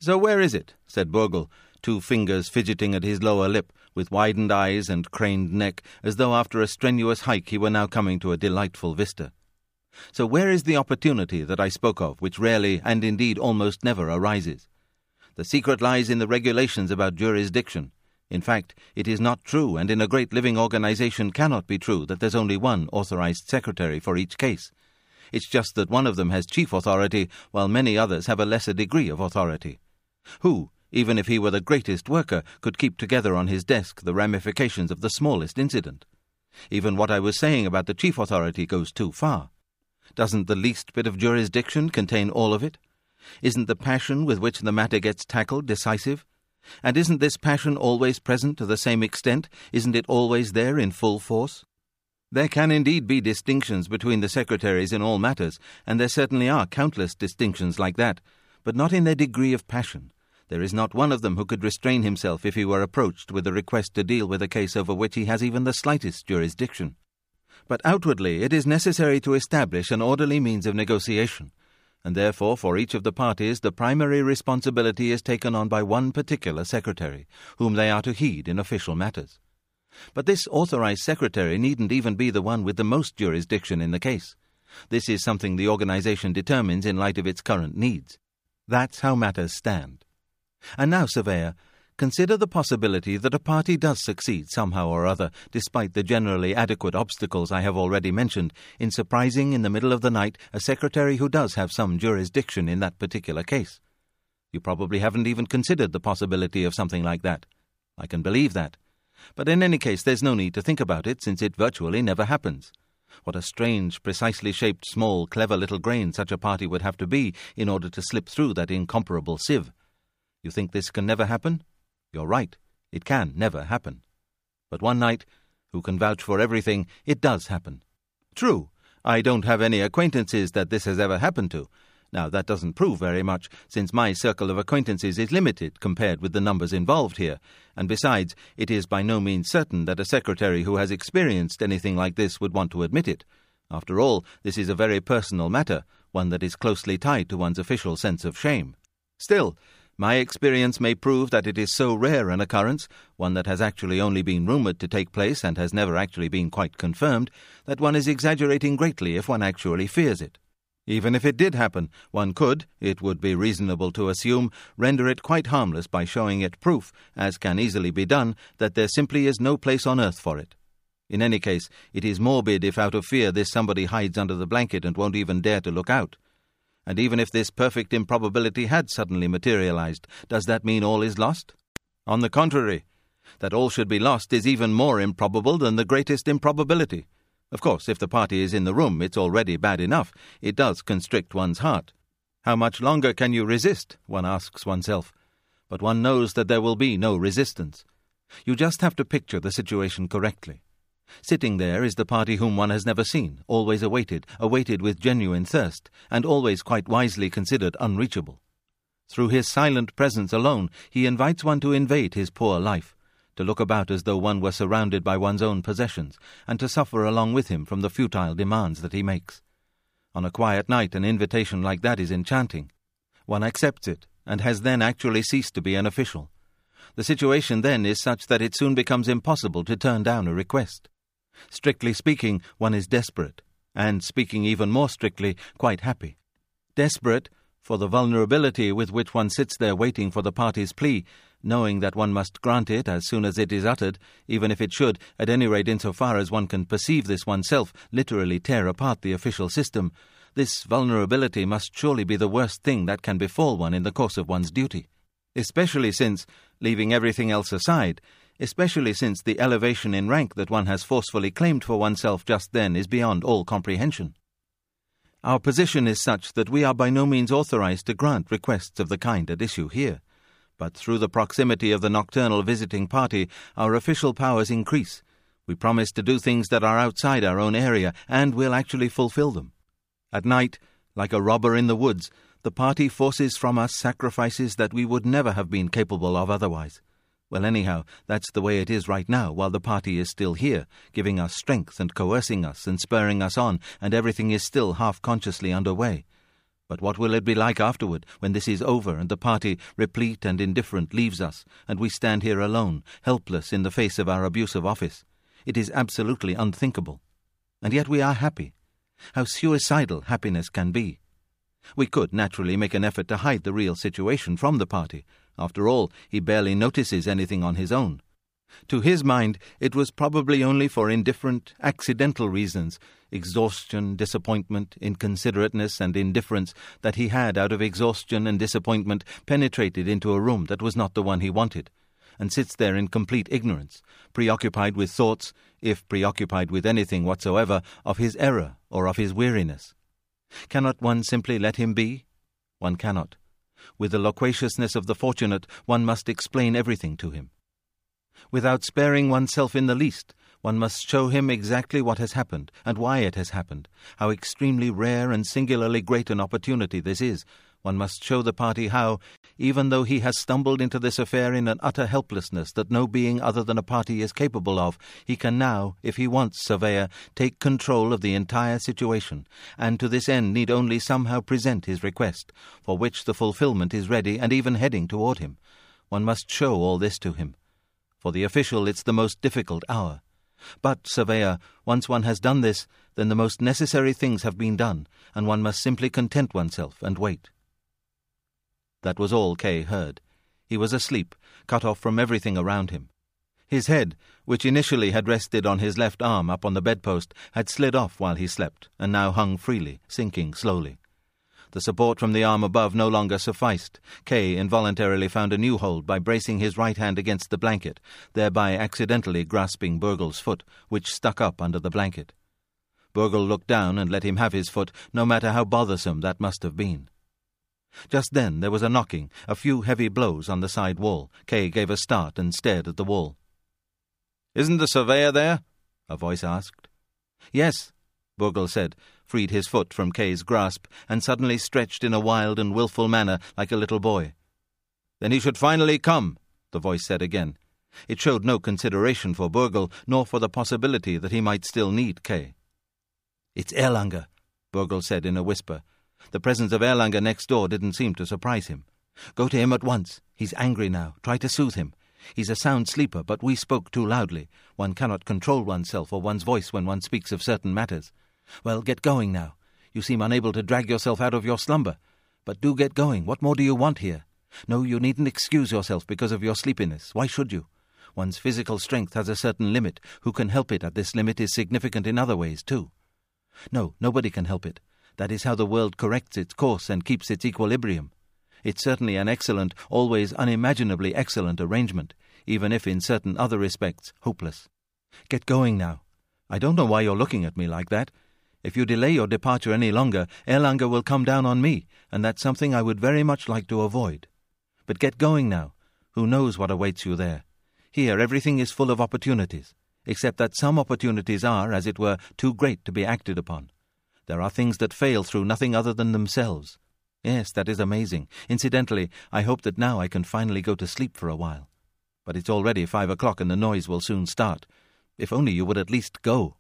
"So where is it?" said Bourgle, 2 fingers fidgeting at his lower lip, with widened eyes and craned neck, as though after a strenuous hike he were now coming to a delightful vista. "So where is the opportunity that I spoke of, which rarely, and indeed almost never, arises? The secret lies in the regulations about jurisdiction. In fact, it is not true, and in a great living organization cannot be true, that there's only one authorized secretary for each case. It's just that one of them has chief authority, while many others have a lesser degree of authority. Who, even if he were the greatest worker, could keep together on his desk the ramifications of the smallest incident? Even what I was saying about the chief authority goes too far. Doesn't the least bit of jurisdiction contain all of it? Isn't the passion with which the matter gets tackled decisive? And isn't this passion always present to the same extent? Isn't it always there in full force? There can indeed be distinctions between the secretaries in all matters, and there certainly are countless distinctions like that, but not in their degree of passion. There is not one of them who could restrain himself if he were approached with a request to deal with a case over which he has even the slightest jurisdiction. But outwardly it is necessary to establish an orderly means of negotiation, and therefore for each of the parties the primary responsibility is taken on by one particular secretary, whom they are to heed in official matters. But this authorized secretary needn't even be the one with the most jurisdiction in the case. This is something the organization determines in light of its current needs. That's how matters stand. And now, Surveyor, consider the possibility that a party does succeed somehow or other, despite the generally adequate obstacles I have already mentioned, in surprising in the middle of the night a secretary who does have some jurisdiction in that particular case. You probably haven't even considered the possibility of something like that. I can believe that. But in any case, there's no need to think about it, since it virtually never happens. What a strange, precisely shaped, small, clever little grain such a party would have to be in order to slip through that incomparable sieve. You think this can never happen? You're right. It can never happen. But one night, who can vouch for everything, it does happen. True, I don't have any acquaintances that this has ever happened to. Now, that doesn't prove very much, since my circle of acquaintances is limited compared with the numbers involved here, and besides, it is by no means certain that a secretary who has experienced anything like this would want to admit it. After all, this is a very personal matter, one that is closely tied to one's official sense of shame. Still, my experience may prove that it is so rare an occurrence, one that has actually only been rumoured to take place and has never actually been quite confirmed, that one is exaggerating greatly if one actually fears it. Even if it did happen, one could, it would be reasonable to assume, render it quite harmless by showing it proof, as can easily be done, that there simply is no place on earth for it. In any case, it is morbid if out of fear this somebody hides under the blanket and won't even dare to look out. And even if this perfect improbability had suddenly materialized, does that mean all is lost? On the contrary, that all should be lost is even more improbable than the greatest improbability. Of course, if the party is in the room, it's already bad enough. It does constrict one's heart. How much longer can you resist, one asks oneself. But one knows that there will be no resistance. You just have to picture the situation correctly. Sitting there is the party whom one has never seen, always awaited with genuine thirst, and always quite wisely considered unreachable. Through his silent presence alone, he invites one to invade his poor life, to look about as though one were surrounded by one's own possessions, and to suffer along with him from the futile demands that he makes. On a quiet night, an invitation like that is enchanting. One accepts it, and has then actually ceased to be an official. The situation then is such that it soon becomes impossible to turn down a request. Strictly speaking, one is desperate, and, speaking even more strictly, quite happy. Desperate for the vulnerability with which one sits there waiting for the party's plea, knowing that one must grant it as soon as it is uttered, even if it should, at any rate insofar as one can perceive this oneself, literally tear apart the official system. This vulnerability must surely be the worst thing that can befall one in the course of one's duty. Especially since, leaving everything else aside, especially since the elevation in rank that one has forcefully claimed for oneself just then is beyond all comprehension. Our position is such that we are by no means authorized to grant requests of the kind at issue here, but through the proximity of the nocturnal visiting party, our official powers increase. We promise to do things that are outside our own area, and will actually fulfill them. At night, like a robber in the woods, the party forces from us sacrifices that we would never have been capable of otherwise. Well, anyhow, that's the way it is right now, while the party is still here, giving us strength and coercing us and spurring us on, and everything is still half-consciously underway. But what will it be like afterward, when this is over and the party, replete and indifferent, leaves us, and we stand here alone, helpless in the face of our abusive office? It is absolutely unthinkable. And yet we are happy. How suicidal happiness can be. We could naturally make an effort to hide the real situation from the party. After all, he barely notices anything on his own. To his mind, it was probably only for indifferent, accidental reasons, exhaustion, disappointment, inconsiderateness, and indifference, that he had, out of exhaustion and disappointment, penetrated into a room that was not the one he wanted, and sits there in complete ignorance, preoccupied with thoughts, if preoccupied with anything whatsoever, of his error or of his weariness. Cannot one simply let him be? One cannot. With the loquaciousness of the fortunate, one must explain everything to him. Without sparing oneself in the least, one must show him exactly what has happened, and why it has happened, how extremely rare and singularly great an opportunity this is. One must show the party how, even though he has stumbled into this affair in an utter helplessness that no being other than a party is capable of, he can now, if he wants, Surveyor, take control of the entire situation, and to this end need only somehow present his request, for which the fulfillment is ready and even heading toward him. One must show all this to him. For the official, it's the most difficult hour. But, Surveyor, once one has done this, then the most necessary things have been done, and one must simply content oneself and wait. That was all Kay heard. He was asleep, cut off from everything around him. His head, which initially had rested on his left arm up on the bedpost, had slid off while he slept, and now hung freely, sinking slowly. The support from the arm above no longer sufficed. Kay involuntarily found a new hold by bracing his right hand against the blanket, thereby accidentally grasping Burgle's foot, which stuck up under the blanket. Burgle looked down and let him have his foot, no matter how bothersome that must have been. Just then there was a knocking, a few heavy blows on the side wall. Kay gave a start and stared at the wall. "Isn't the surveyor there?" a voice asked. "Yes," Burgle said, freed his foot from Kay's grasp, and suddenly stretched in a wild and wilful manner like a little boy. "Then he should finally come," the voice said again. It showed no consideration for Burgle, nor for the possibility that he might still need Kay. "It's Erlanger," Burgle said in a whisper. The presence of Erlanger next door didn't seem to surprise him. "Go to him at once. He's angry now. Try to soothe him. He's a sound sleeper, but we spoke too loudly. One cannot control oneself or one's voice when one speaks of certain matters. Well, get going now. You seem unable to drag yourself out of your slumber. But do get going. What more do you want here? No, you needn't excuse yourself because of your sleepiness. Why should you? One's physical strength has a certain limit. Who can help it at this limit is significant in other ways, too. No, nobody can help it. That is how the world corrects its course and keeps its equilibrium. It's certainly an excellent, always unimaginably excellent arrangement, even if in certain other respects hopeless. Get going now. I don't know why you're looking at me like that. If you delay your departure any longer, Erlanger will come down on me, and that's something I would very much like to avoid. But get going now. Who knows what awaits you there? Here everything is full of opportunities, except that some opportunities are, as it were, too great to be acted upon. There are things that fail through nothing other than themselves. Yes, that is amazing. Incidentally, I hope that now I can finally go to sleep for a while. But it's already 5 o'clock and the noise will soon start. If only you would at least go."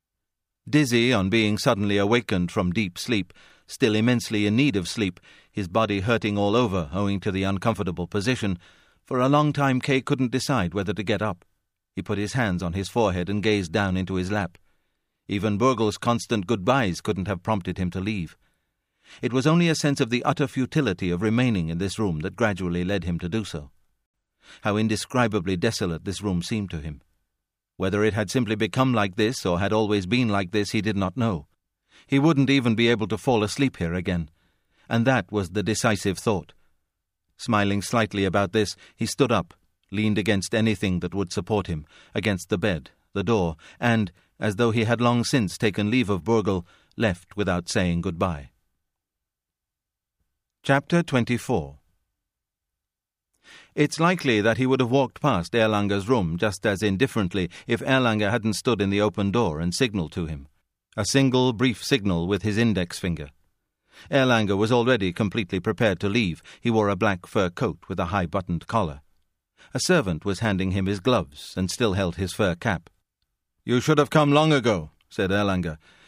Dizzy on being suddenly awakened from deep sleep, still immensely in need of sleep, his body hurting all over owing to the uncomfortable position, for a long time Kay couldn't decide whether to get up. He put his hands on his forehead and gazed down into his lap. Even Burgle's constant goodbyes couldn't have prompted him to leave. It was only a sense of the utter futility of remaining in this room that gradually led him to do so. How indescribably desolate this room seemed to him. Whether it had simply become like this or had always been like this, he did not know. He wouldn't even be able to fall asleep here again. And that was the decisive thought. Smiling slightly about this, he stood up, leaned against anything that would support him, against the bed, the door, and, as though he had long since taken leave of Burgle, left without saying goodbye. Chapter 24. It's likely that he would have walked past Erlanger's room just as indifferently if Erlanger hadn't stood in the open door and signalled to him. A single, brief signal with his index finger. Erlanger was already completely prepared to leave. He wore a black fur coat with a high-buttoned collar. A servant was handing him his gloves and still held his fur cap. "You should have come long ago," said Erlanger.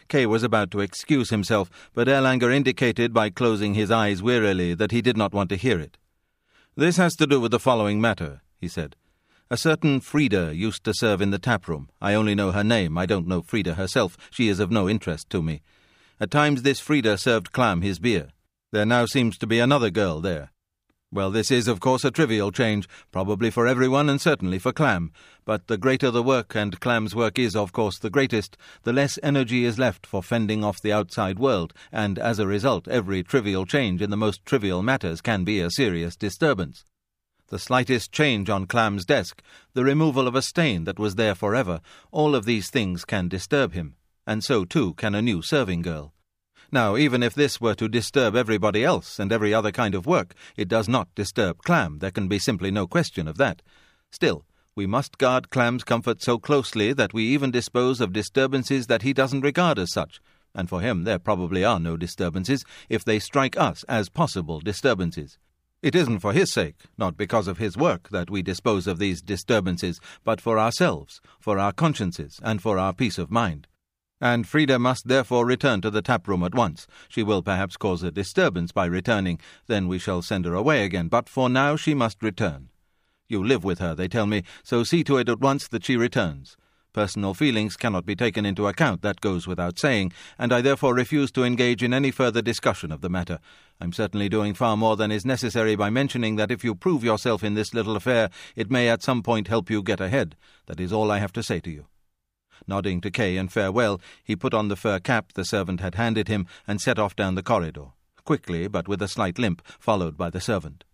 Kay was about to excuse himself, but Erlanger indicated by closing his eyes wearily that he did not want to hear it. "This has to do with the following matter," he said. "A certain Frida used to serve in the tap-room. I only know her name. I don't know Frida herself. She is of no interest to me. At times this Frida served Clam his beer. There now seems to be another girl there. Well, this is, of course, a trivial change, probably for everyone and certainly for Clam. But the greater the work, and Clam's work is, of course, the greatest, the less energy is left for fending off the outside world, and as a result, every trivial change in the most trivial matters can be a serious disturbance. The slightest change on Clam's desk, the removal of a stain that was there forever, all of these things can disturb him, and so, too, can a new serving girl. Now, even if this were to disturb everybody else and every other kind of work, it does not disturb Clam. There can be simply no question of that. Still, we must guard Clam's comfort so closely that we even dispose of disturbances that he doesn't regard as such, and for him there probably are no disturbances if they strike us as possible disturbances. It isn't for his sake, not because of his work, that we dispose of these disturbances, but for ourselves, for our consciences, and for our peace of mind. And Frida must therefore return to the tap-room at once. She will perhaps cause a disturbance by returning, then we shall send her away again, but for now she must return. You live with her, they tell me, so see to it at once that she returns. Personal feelings cannot be taken into account, that goes without saying, and I therefore refuse to engage in any further discussion of the matter. I'm certainly doing far more than is necessary by mentioning that if you prove yourself in this little affair, it may at some point help you get ahead. That is all I have to say to you." Nodding to Kay in farewell, he put on the fur cap the servant had handed him and set off down the corridor, quickly but with a slight limp, followed by the servant.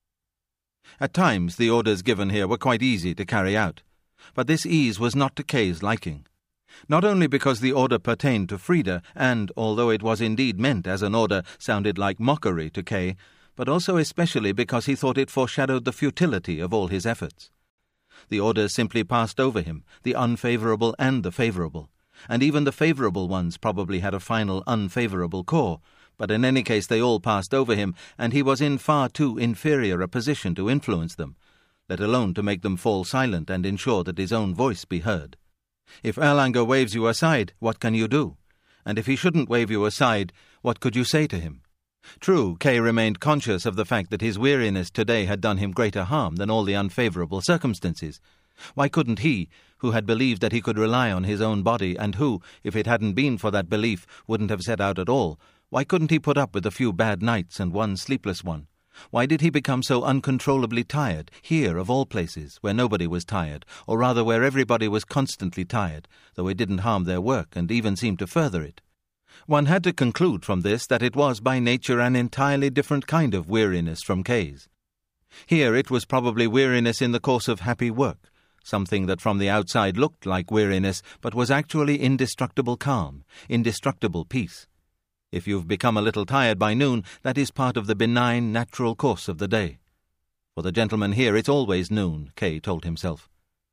At times the orders given here were quite easy to carry out, but this ease was not to Kay's liking. Not only because the order pertained to Frida, and, although it was indeed meant as an order, sounded like mockery to Kay, but also especially because he thought it foreshadowed the futility of all his efforts. The orders simply passed over him, the unfavourable and the favourable, and even the favourable ones probably had a final unfavourable core, but in any case they all passed over him, and he was in far too inferior a position to influence them, let alone to make them fall silent and ensure that his own voice be heard. If Erlanger waves you aside, what can you do? And if he shouldn't wave you aside, what could you say to him? True, Kay remained conscious of the fact that his weariness today had done him greater harm than all the unfavourable circumstances. Why couldn't he, who had believed that he could rely on his own body, and who, if it hadn't been for that belief, wouldn't have set out at all, why couldn't he put up with a few bad nights and one sleepless one? Why did he become so uncontrollably tired, here of all places, where nobody was tired, or rather where everybody was constantly tired, though it didn't harm their work and even seemed to further it? One had to conclude from this that it was by nature an entirely different kind of weariness from Kay's. Here it was probably weariness in the course of happy work, something that from the outside looked like weariness, but was actually indestructible calm, indestructible peace. If you've become a little tired by noon, that is part of the benign, natural course of the day. For the gentleman here, it's always noon, Kay told himself.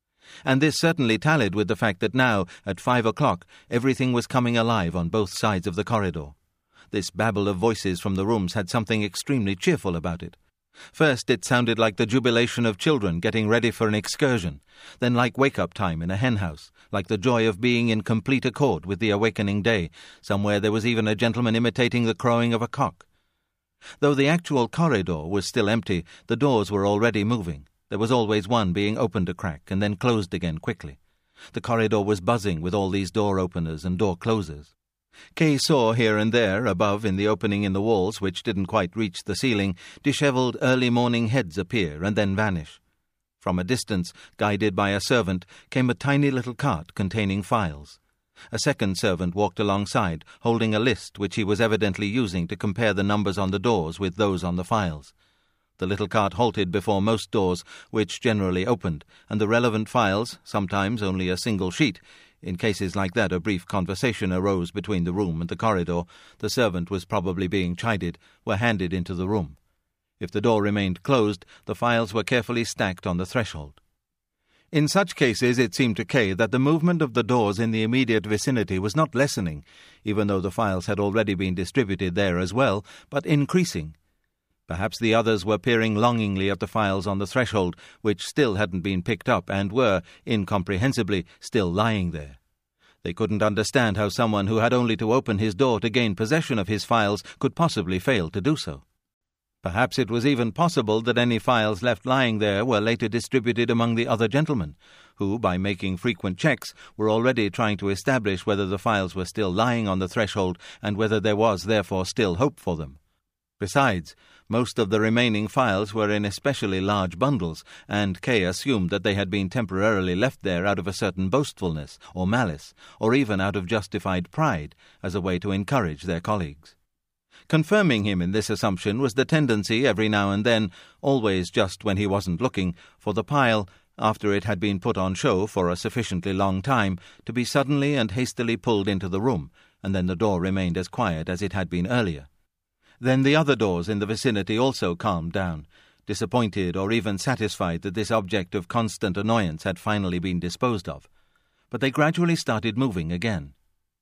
And this certainly tallied with the fact that now, at 5 o'clock, everything was coming alive on both sides of the corridor. This babble of voices from the rooms had something extremely cheerful about it. First it sounded like the jubilation of children getting ready for an excursion, then like wake-up time in a hen-house, like the joy of being in complete accord with the awakening day. Somewhere there was even a gentleman imitating the crowing of a cock. Though the actual corridor was still empty, the doors were already moving. There was always one being opened a crack and then closed again quickly. The corridor was buzzing with all these door-openers and door-closers. Kay saw here and there, above in the opening in the walls, which didn't quite reach the ceiling, dishevelled early-morning heads appear and then vanish. From a distance, guided by a servant, came a tiny little cart containing files. A second servant walked alongside, holding a list which he was evidently using to compare the numbers on the doors with those on the files. The little cart halted before most doors, which generally opened, and the relevant files, sometimes only a single sheet. In cases like that a brief conversation arose between the room and the corridor. The servant was probably being chided, were handed into the room. If the door remained closed, the files were carefully stacked on the threshold. In such cases it seemed to Kay that the movement of the doors in the immediate vicinity was not lessening, even though the files had already been distributed there as well, but increasing. Perhaps the others were peering longingly at the files on the threshold, which still hadn't been picked up and were, incomprehensibly, still lying there. They couldn't understand how someone who had only to open his door to gain possession of his files could possibly fail to do so. Perhaps it was even possible that any files left lying there were later distributed among the other gentlemen, who, by making frequent checks, were already trying to establish whether the files were still lying on the threshold and whether there was therefore still hope for them. Besides, most of the remaining files were in especially large bundles, and Kay assumed that they had been temporarily left there out of a certain boastfulness or malice, or even out of justified pride, as a way to encourage their colleagues. Confirming him in this assumption was the tendency every now and then, always just when he wasn't looking, for the pile, after it had been put on show for a sufficiently long time, to be suddenly and hastily pulled into the room, and then the door remained as quiet as it had been earlier. Then the other doors in the vicinity also calmed down, disappointed or even satisfied that this object of constant annoyance had finally been disposed of. But they gradually started moving again.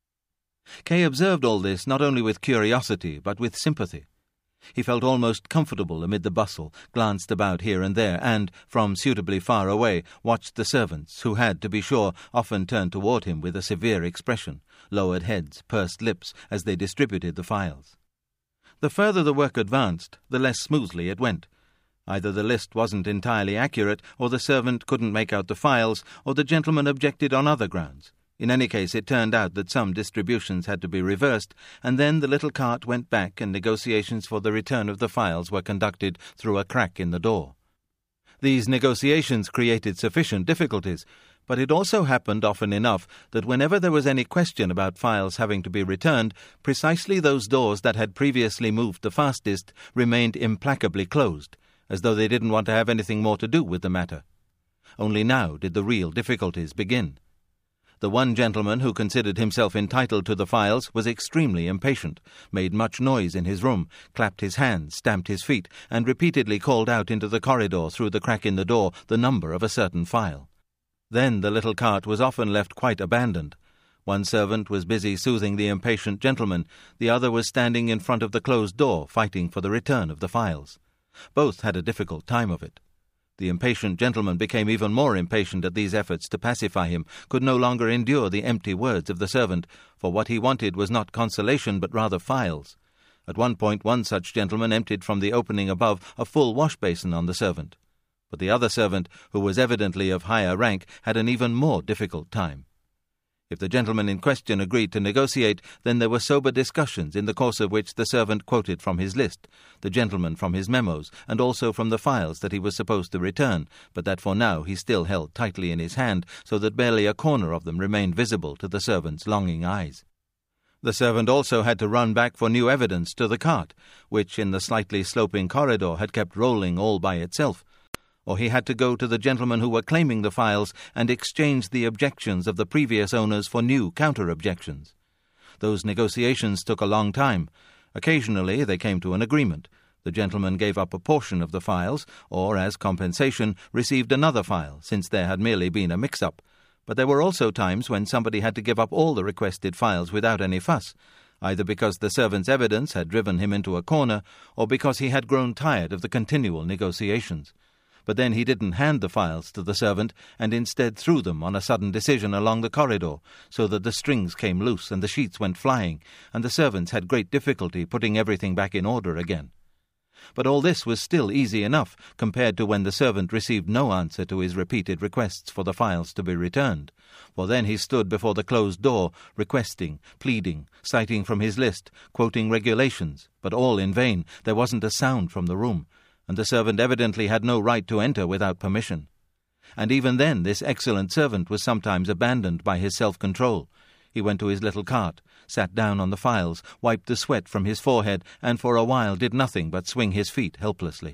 Kay observed all this not only with curiosity but with sympathy. He felt almost comfortable amid the bustle, glanced about here and there, and, from suitably far away, watched the servants, who had, to be sure, often turned toward him with a severe expression, lowered heads, pursed lips, as they distributed the files. The further the work advanced, the less smoothly it went. Either the list wasn't entirely accurate, or the servant couldn't make out the files, or the gentleman objected on other grounds. In any case, it turned out that some distributions had to be reversed, and then the little cart went back and negotiations for the return of the files were conducted through a crack in the door. These negotiations created sufficient difficulties, but it also happened often enough that whenever there was any question about files having to be returned, precisely those doors that had previously moved the fastest remained implacably closed, as though they didn't want to have anything more to do with the matter. Only now did the real difficulties begin. The one gentleman who considered himself entitled to the files was extremely impatient, made much noise in his room, clapped his hands, stamped his feet, and repeatedly called out into the corridor through the crack in the door the number of a certain file. Then the little cart was often left quite abandoned. One servant was busy soothing the impatient gentleman, the other was standing in front of the closed door fighting for the return of the files. Both had a difficult time of it. The impatient gentleman became even more impatient at these efforts to pacify him, could no longer endure the empty words of the servant, for what he wanted was not consolation but rather files. At one point one such gentleman emptied from the opening above a full wash-basin on the servant. But the other servant, who was evidently of higher rank, had an even more difficult time. If the gentleman in question agreed to negotiate, then there were sober discussions, in the course of which the servant quoted from his list, the gentleman from his memos, and also from the files that he was supposed to return, but that for now he still held tightly in his hand, so that barely a corner of them remained visible to the servant's longing eyes. The servant also had to run back for new evidence to the cart, which in the slightly sloping corridor had kept rolling all by itself, or he had to go to the gentlemen who were claiming the files and exchange the objections of the previous owners for new counter-objections. Those negotiations took a long time. Occasionally they came to an agreement. The gentleman gave up a portion of the files, or, as compensation, received another file, since there had merely been a mix-up. But there were also times when somebody had to give up all the requested files without any fuss, either because the servant's evidence had driven him into a corner, or because he had grown tired of the continual negotiations. But then he didn't hand the files to the servant, and instead threw them on a sudden decision along the corridor, so that the strings came loose and the sheets went flying, and the servants had great difficulty putting everything back in order again. But all this was still easy enough compared to when the servant received no answer to his repeated requests for the files to be returned, for then he stood before the closed door, requesting, pleading, citing from his list, quoting regulations, but all in vain. There wasn't a sound from the room, and the servant evidently had no right to enter without permission. And even then this excellent servant was sometimes abandoned by his self-control. He went to his little cart, sat down on the files, wiped the sweat from his forehead, and for a while did nothing but swing his feet helplessly.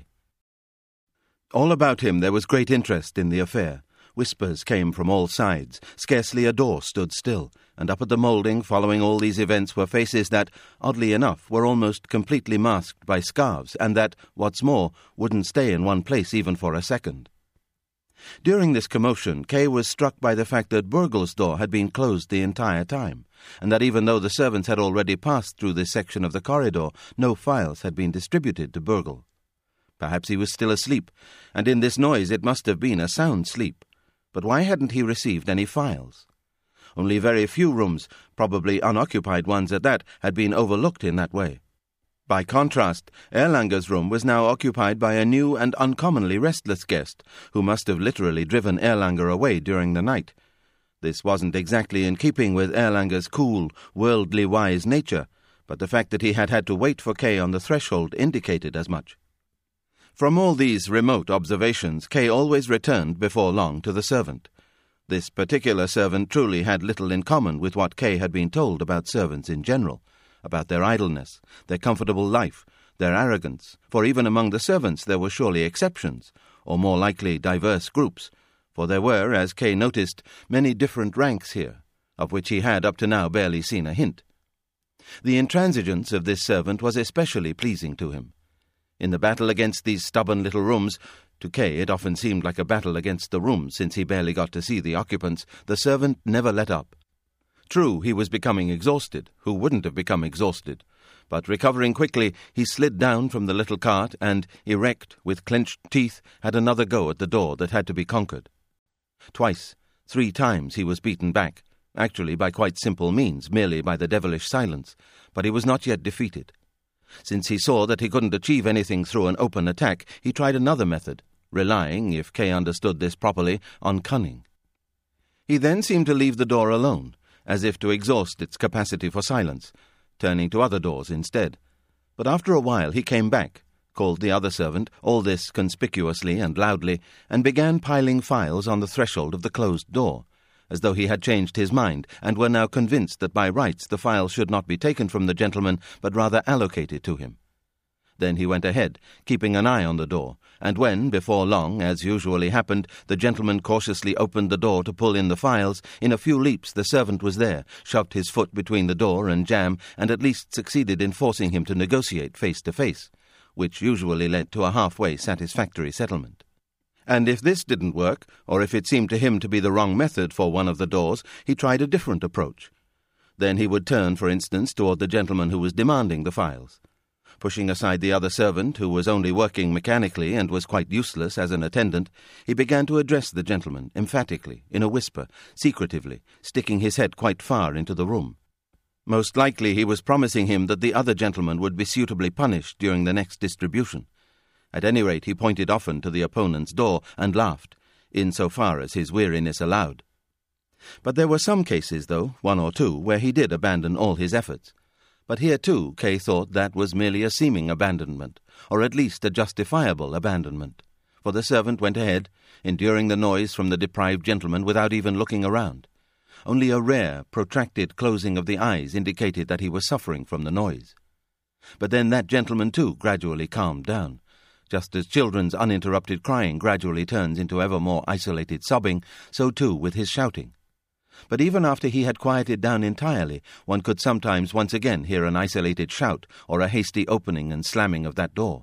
All about him there was great interest in the affair. Whispers came from all sides. Scarcely a door stood still, and up at the moulding following all these events were faces that, oddly enough, were almost completely masked by scarves, and that, what's more, wouldn't stay in one place even for a second. During this commotion, Kay was struck by the fact that Burgle's door had been closed the entire time, and that even though the servants had already passed through this section of the corridor, no files had been distributed to Burgle. Perhaps he was still asleep, and in this noise it must have been a sound sleep. But why hadn't he received any files? Only very few rooms, probably unoccupied ones at that, had been overlooked in that way. By contrast, Erlanger's room was now occupied by a new and uncommonly restless guest, who must have literally driven Erlanger away during the night. This wasn't exactly in keeping with Erlanger's cool, worldly-wise nature, but the fact that he had to wait for Kay on the threshold indicated as much. From all these remote observations, Kay always returned before long to the servant. This particular servant truly had little in common with what Kay had been told about servants in general, about their idleness, their comfortable life, their arrogance, for even among the servants there were surely exceptions, or more likely diverse groups, for there were, as Kay noticed, many different ranks here, of which he had up to now barely seen a hint. The intransigence of this servant was especially pleasing to him. In the battle against these stubborn little rooms, to Kay it often seemed like a battle against the rooms, since he barely got to see the occupants, the servant never let up. True, he was becoming exhausted. Who wouldn't have become exhausted? But recovering quickly, he slid down from the little cart and, erect, with clenched teeth, had another go at the door that had to be conquered. Twice, 3 times he was beaten back, actually by quite simple means, merely by the devilish silence, but he was not yet defeated. Since he saw that he couldn't achieve anything through an open attack, he tried another method, relying, if Kay understood this properly, on cunning. He then seemed to leave the door alone, as if to exhaust its capacity for silence, turning to other doors instead. But after a while he came back, called the other servant, all this conspicuously and loudly, and began piling files on the threshold of the closed door, as though he had changed his mind and were now convinced that by rights the files should not be taken from the gentleman, but rather allocated to him. Then he went ahead, keeping an eye on the door, and when, before long, as usually happened, the gentleman cautiously opened the door to pull in the files, in a few leaps the servant was there, shoved his foot between the door and jamb, and at least succeeded in forcing him to negotiate face to face, which usually led to a halfway satisfactory settlement. And if this didn't work, or if it seemed to him to be the wrong method for one of the doors, he tried a different approach. Then he would turn, for instance, toward the gentleman who was demanding the files. Pushing aside the other servant, who was only working mechanically and was quite useless as an attendant, he began to address the gentleman, emphatically, in a whisper, secretively, sticking his head quite far into the room. Most likely he was promising him that the other gentleman would be suitably punished during the next distribution. At any rate, he pointed often to the opponent's door and laughed, in so far as his weariness allowed. But there were some cases, though, 1 or 2, where he did abandon all his efforts. But here, too, Kay thought that was merely a seeming abandonment, or at least a justifiable abandonment, for the servant went ahead, enduring the noise from the deprived gentleman without even looking around. Only a rare, protracted closing of the eyes indicated that he was suffering from the noise. But then that gentleman, too, gradually calmed down. Just as children's uninterrupted crying gradually turns into ever more isolated sobbing, so too with his shouting. But even after he had quieted down entirely, one could sometimes once again hear an isolated shout or a hasty opening and slamming of that door.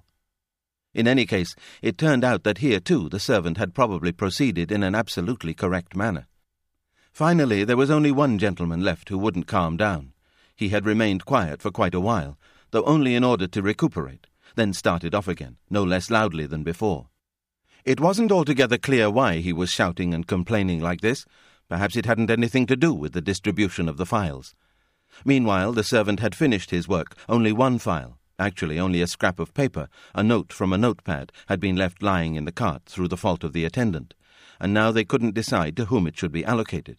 In any case, it turned out that here too the servant had probably proceeded in an absolutely correct manner. Finally, there was only one gentleman left who wouldn't calm down. He had remained quiet for quite a while, though only in order to recuperate, then started off again, no less loudly than before. It wasn't altogether clear why he was shouting and complaining like this. Perhaps it hadn't anything to do with the distribution of the files. Meanwhile, the servant had finished his work. Only one file, actually only a scrap of paper, a note from a notepad, had been left lying in the cart through the fault of the attendant, and now they couldn't decide to whom it should be allocated.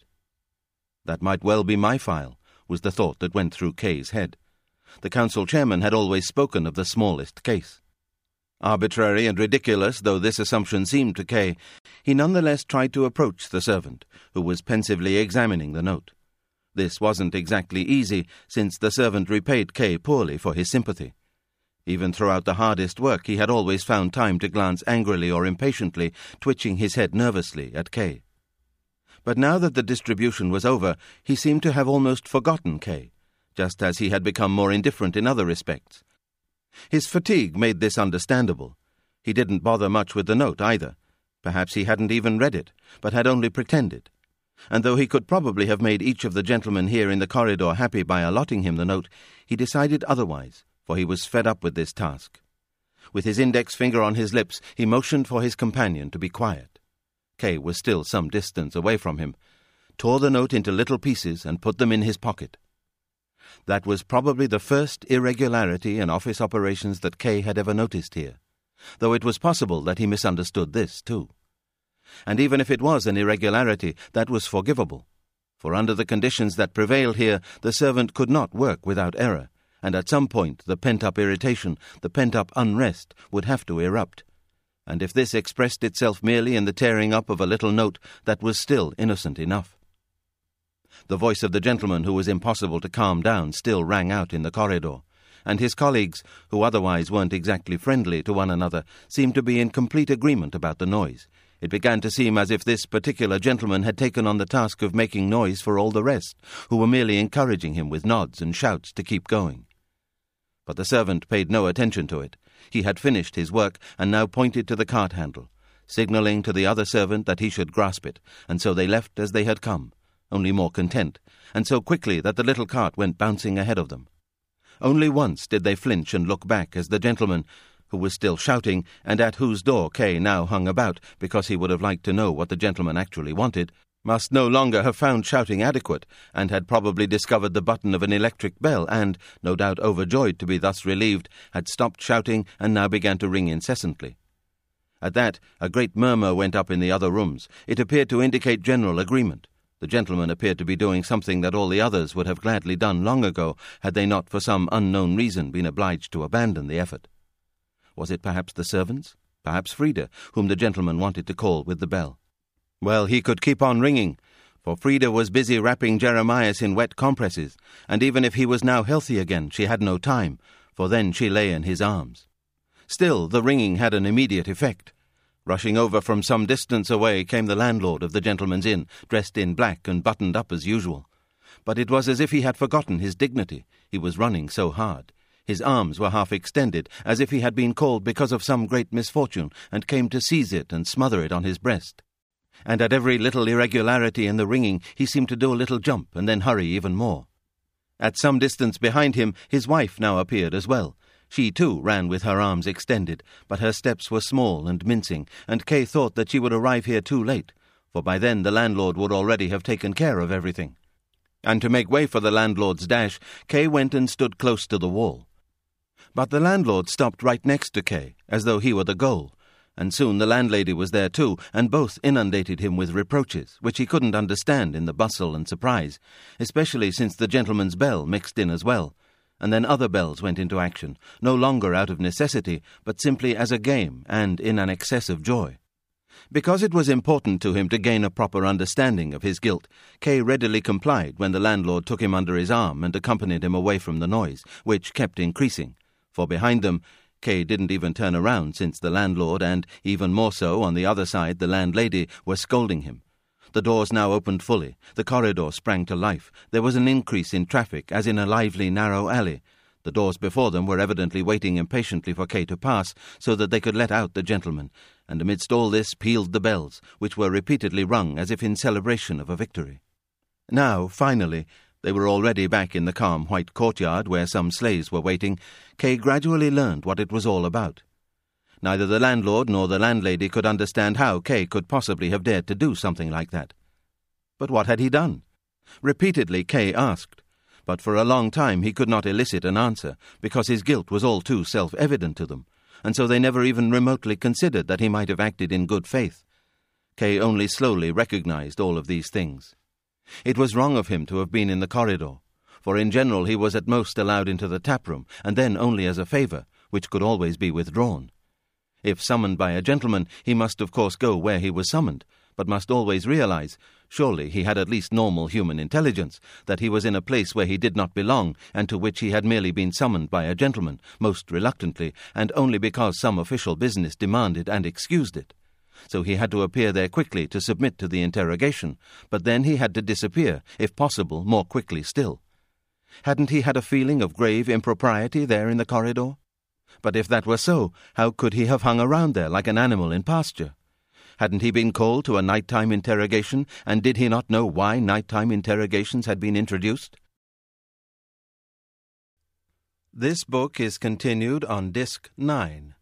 That might well be my file, was the thought that went through Kay's head. The council chairman had always spoken of the smallest case. Arbitrary and ridiculous though this assumption seemed to Kay, he nonetheless tried to approach the servant, who was pensively examining the note. This wasn't exactly easy, since the servant repaid Kay poorly for his sympathy. Even throughout the hardest work he had always found time to glance angrily or impatiently, twitching his head nervously at Kay. But now that the distribution was over, he seemed to have almost forgotten Kay, just as he had become more indifferent in other respects. His fatigue made this understandable. He didn't bother much with the note either. Perhaps he hadn't even read it, but had only pretended. And though he could probably have made each of the gentlemen here in the corridor happy by allotting him the note, he decided otherwise, for he was fed up with this task. With his index finger on his lips, he motioned for his companion to be quiet. Kay was still some distance away from him. tore the note into little pieces and put them in his pocket. That was probably the first irregularity in office operations that Kay had ever noticed here, though it was possible that he misunderstood this too. And even if it was an irregularity, that was forgivable, for under the conditions that prevailed here, the servant could not work without error, and at some point the pent-up irritation, the pent-up unrest, would have to erupt. And if this expressed itself merely in the tearing up of a little note, that was still innocent enough. The voice of the gentleman who was impossible to calm down still rang out in the corridor, and his colleagues, who otherwise weren't exactly friendly to one another, seemed to be in complete agreement about the noise. It began to seem as if this particular gentleman had taken on the task of making noise for all the rest, who were merely encouraging him with nods and shouts to keep going. But the servant paid no attention to it. He had finished his work and now pointed to the cart handle, signalling to the other servant that he should grasp it, and so they left as they had come, only more content, and so quickly that the little cart went bouncing ahead of them. Only once did they flinch and look back as the gentleman, who was still shouting, and at whose door Kay now hung about because he would have liked to know what the gentleman actually wanted, must no longer have found shouting adequate, and had probably discovered the button of an electric bell and, no doubt overjoyed to be thus relieved, had stopped shouting and now began to ring incessantly. At that, a great murmur went up in the other rooms. It appeared to indicate general agreement. The gentleman appeared to be doing something that all the others would have gladly done long ago, had they not for some unknown reason been obliged to abandon the effort. Was it perhaps the servants? Perhaps Frida, whom the gentleman wanted to call with the bell? Well, he could keep on ringing, for Frida was busy wrapping Jeremias in wet compresses, and even if he was now healthy again, she had no time, for then she lay in his arms. Still, the ringing had an immediate effect. Rushing over from some distance away came the landlord of the gentleman's inn, dressed in black and buttoned up as usual. But it was as if he had forgotten his dignity. He was running so hard. His arms were half extended, as if he had been called because of some great misfortune, and came to seize it and smother it on his breast. And at every little irregularity in the ringing, he seemed to do a little jump and then hurry even more. At some distance behind him, his wife now appeared as well. She, too, ran with her arms extended, but her steps were small and mincing, and Kay thought that she would arrive here too late, for by then the landlord would already have taken care of everything. And to make way for the landlord's dash, Kay went and stood close to the wall. But the landlord stopped right next to Kay, as though he were the goal, and soon the landlady was there too, and both inundated him with reproaches, which he couldn't understand in the bustle and surprise, especially since the gentleman's bell mixed in as well. And then other bells went into action, no longer out of necessity, but simply as a game and in an excess of joy. Because it was important to him to gain a proper understanding of his guilt, Kay readily complied when the landlord took him under his arm and accompanied him away from the noise, which kept increasing, for behind them, Kay didn't even turn around since the landlord and, even more so, on the other side, the landlady were scolding him. The doors now opened fully. The corridor sprang to life. There was an increase in traffic, as in a lively, narrow alley. The doors before them were evidently waiting impatiently for Kay to pass, so that they could let out the gentleman, and amidst all this pealed the bells, which were repeatedly rung as if in celebration of a victory. Now, finally, they were already back in the calm white courtyard where some sleighs were waiting. Kay gradually learned what it was all about. Neither the landlord nor the landlady could understand how Kay could possibly have dared to do something like that. But what had he done? Repeatedly Kay asked, but for a long time he could not elicit an answer, because his guilt was all too self-evident to them, and so they never even remotely considered that he might have acted in good faith. Kay only slowly recognized all of these things. It was wrong of him to have been in the corridor, for in general he was at most allowed into the tap-room, and then only as a favour, which could always be withdrawn. If summoned by a gentleman, he must of course go where he was summoned, but must always realize, surely he had at least normal human intelligence, that he was in a place where he did not belong, and to which he had merely been summoned by a gentleman, most reluctantly, and only because some official business demanded and excused it. So he had to appear there quickly to submit to the interrogation, but then he had to disappear, if possible, more quickly still. Hadn't he had a feeling of grave impropriety there in the corridor? But if that were so, how could he have hung around there like an animal in pasture? Hadn't he been called to a nighttime interrogation, and did he not know why nighttime interrogations had been introduced? This book is continued on Disc 9.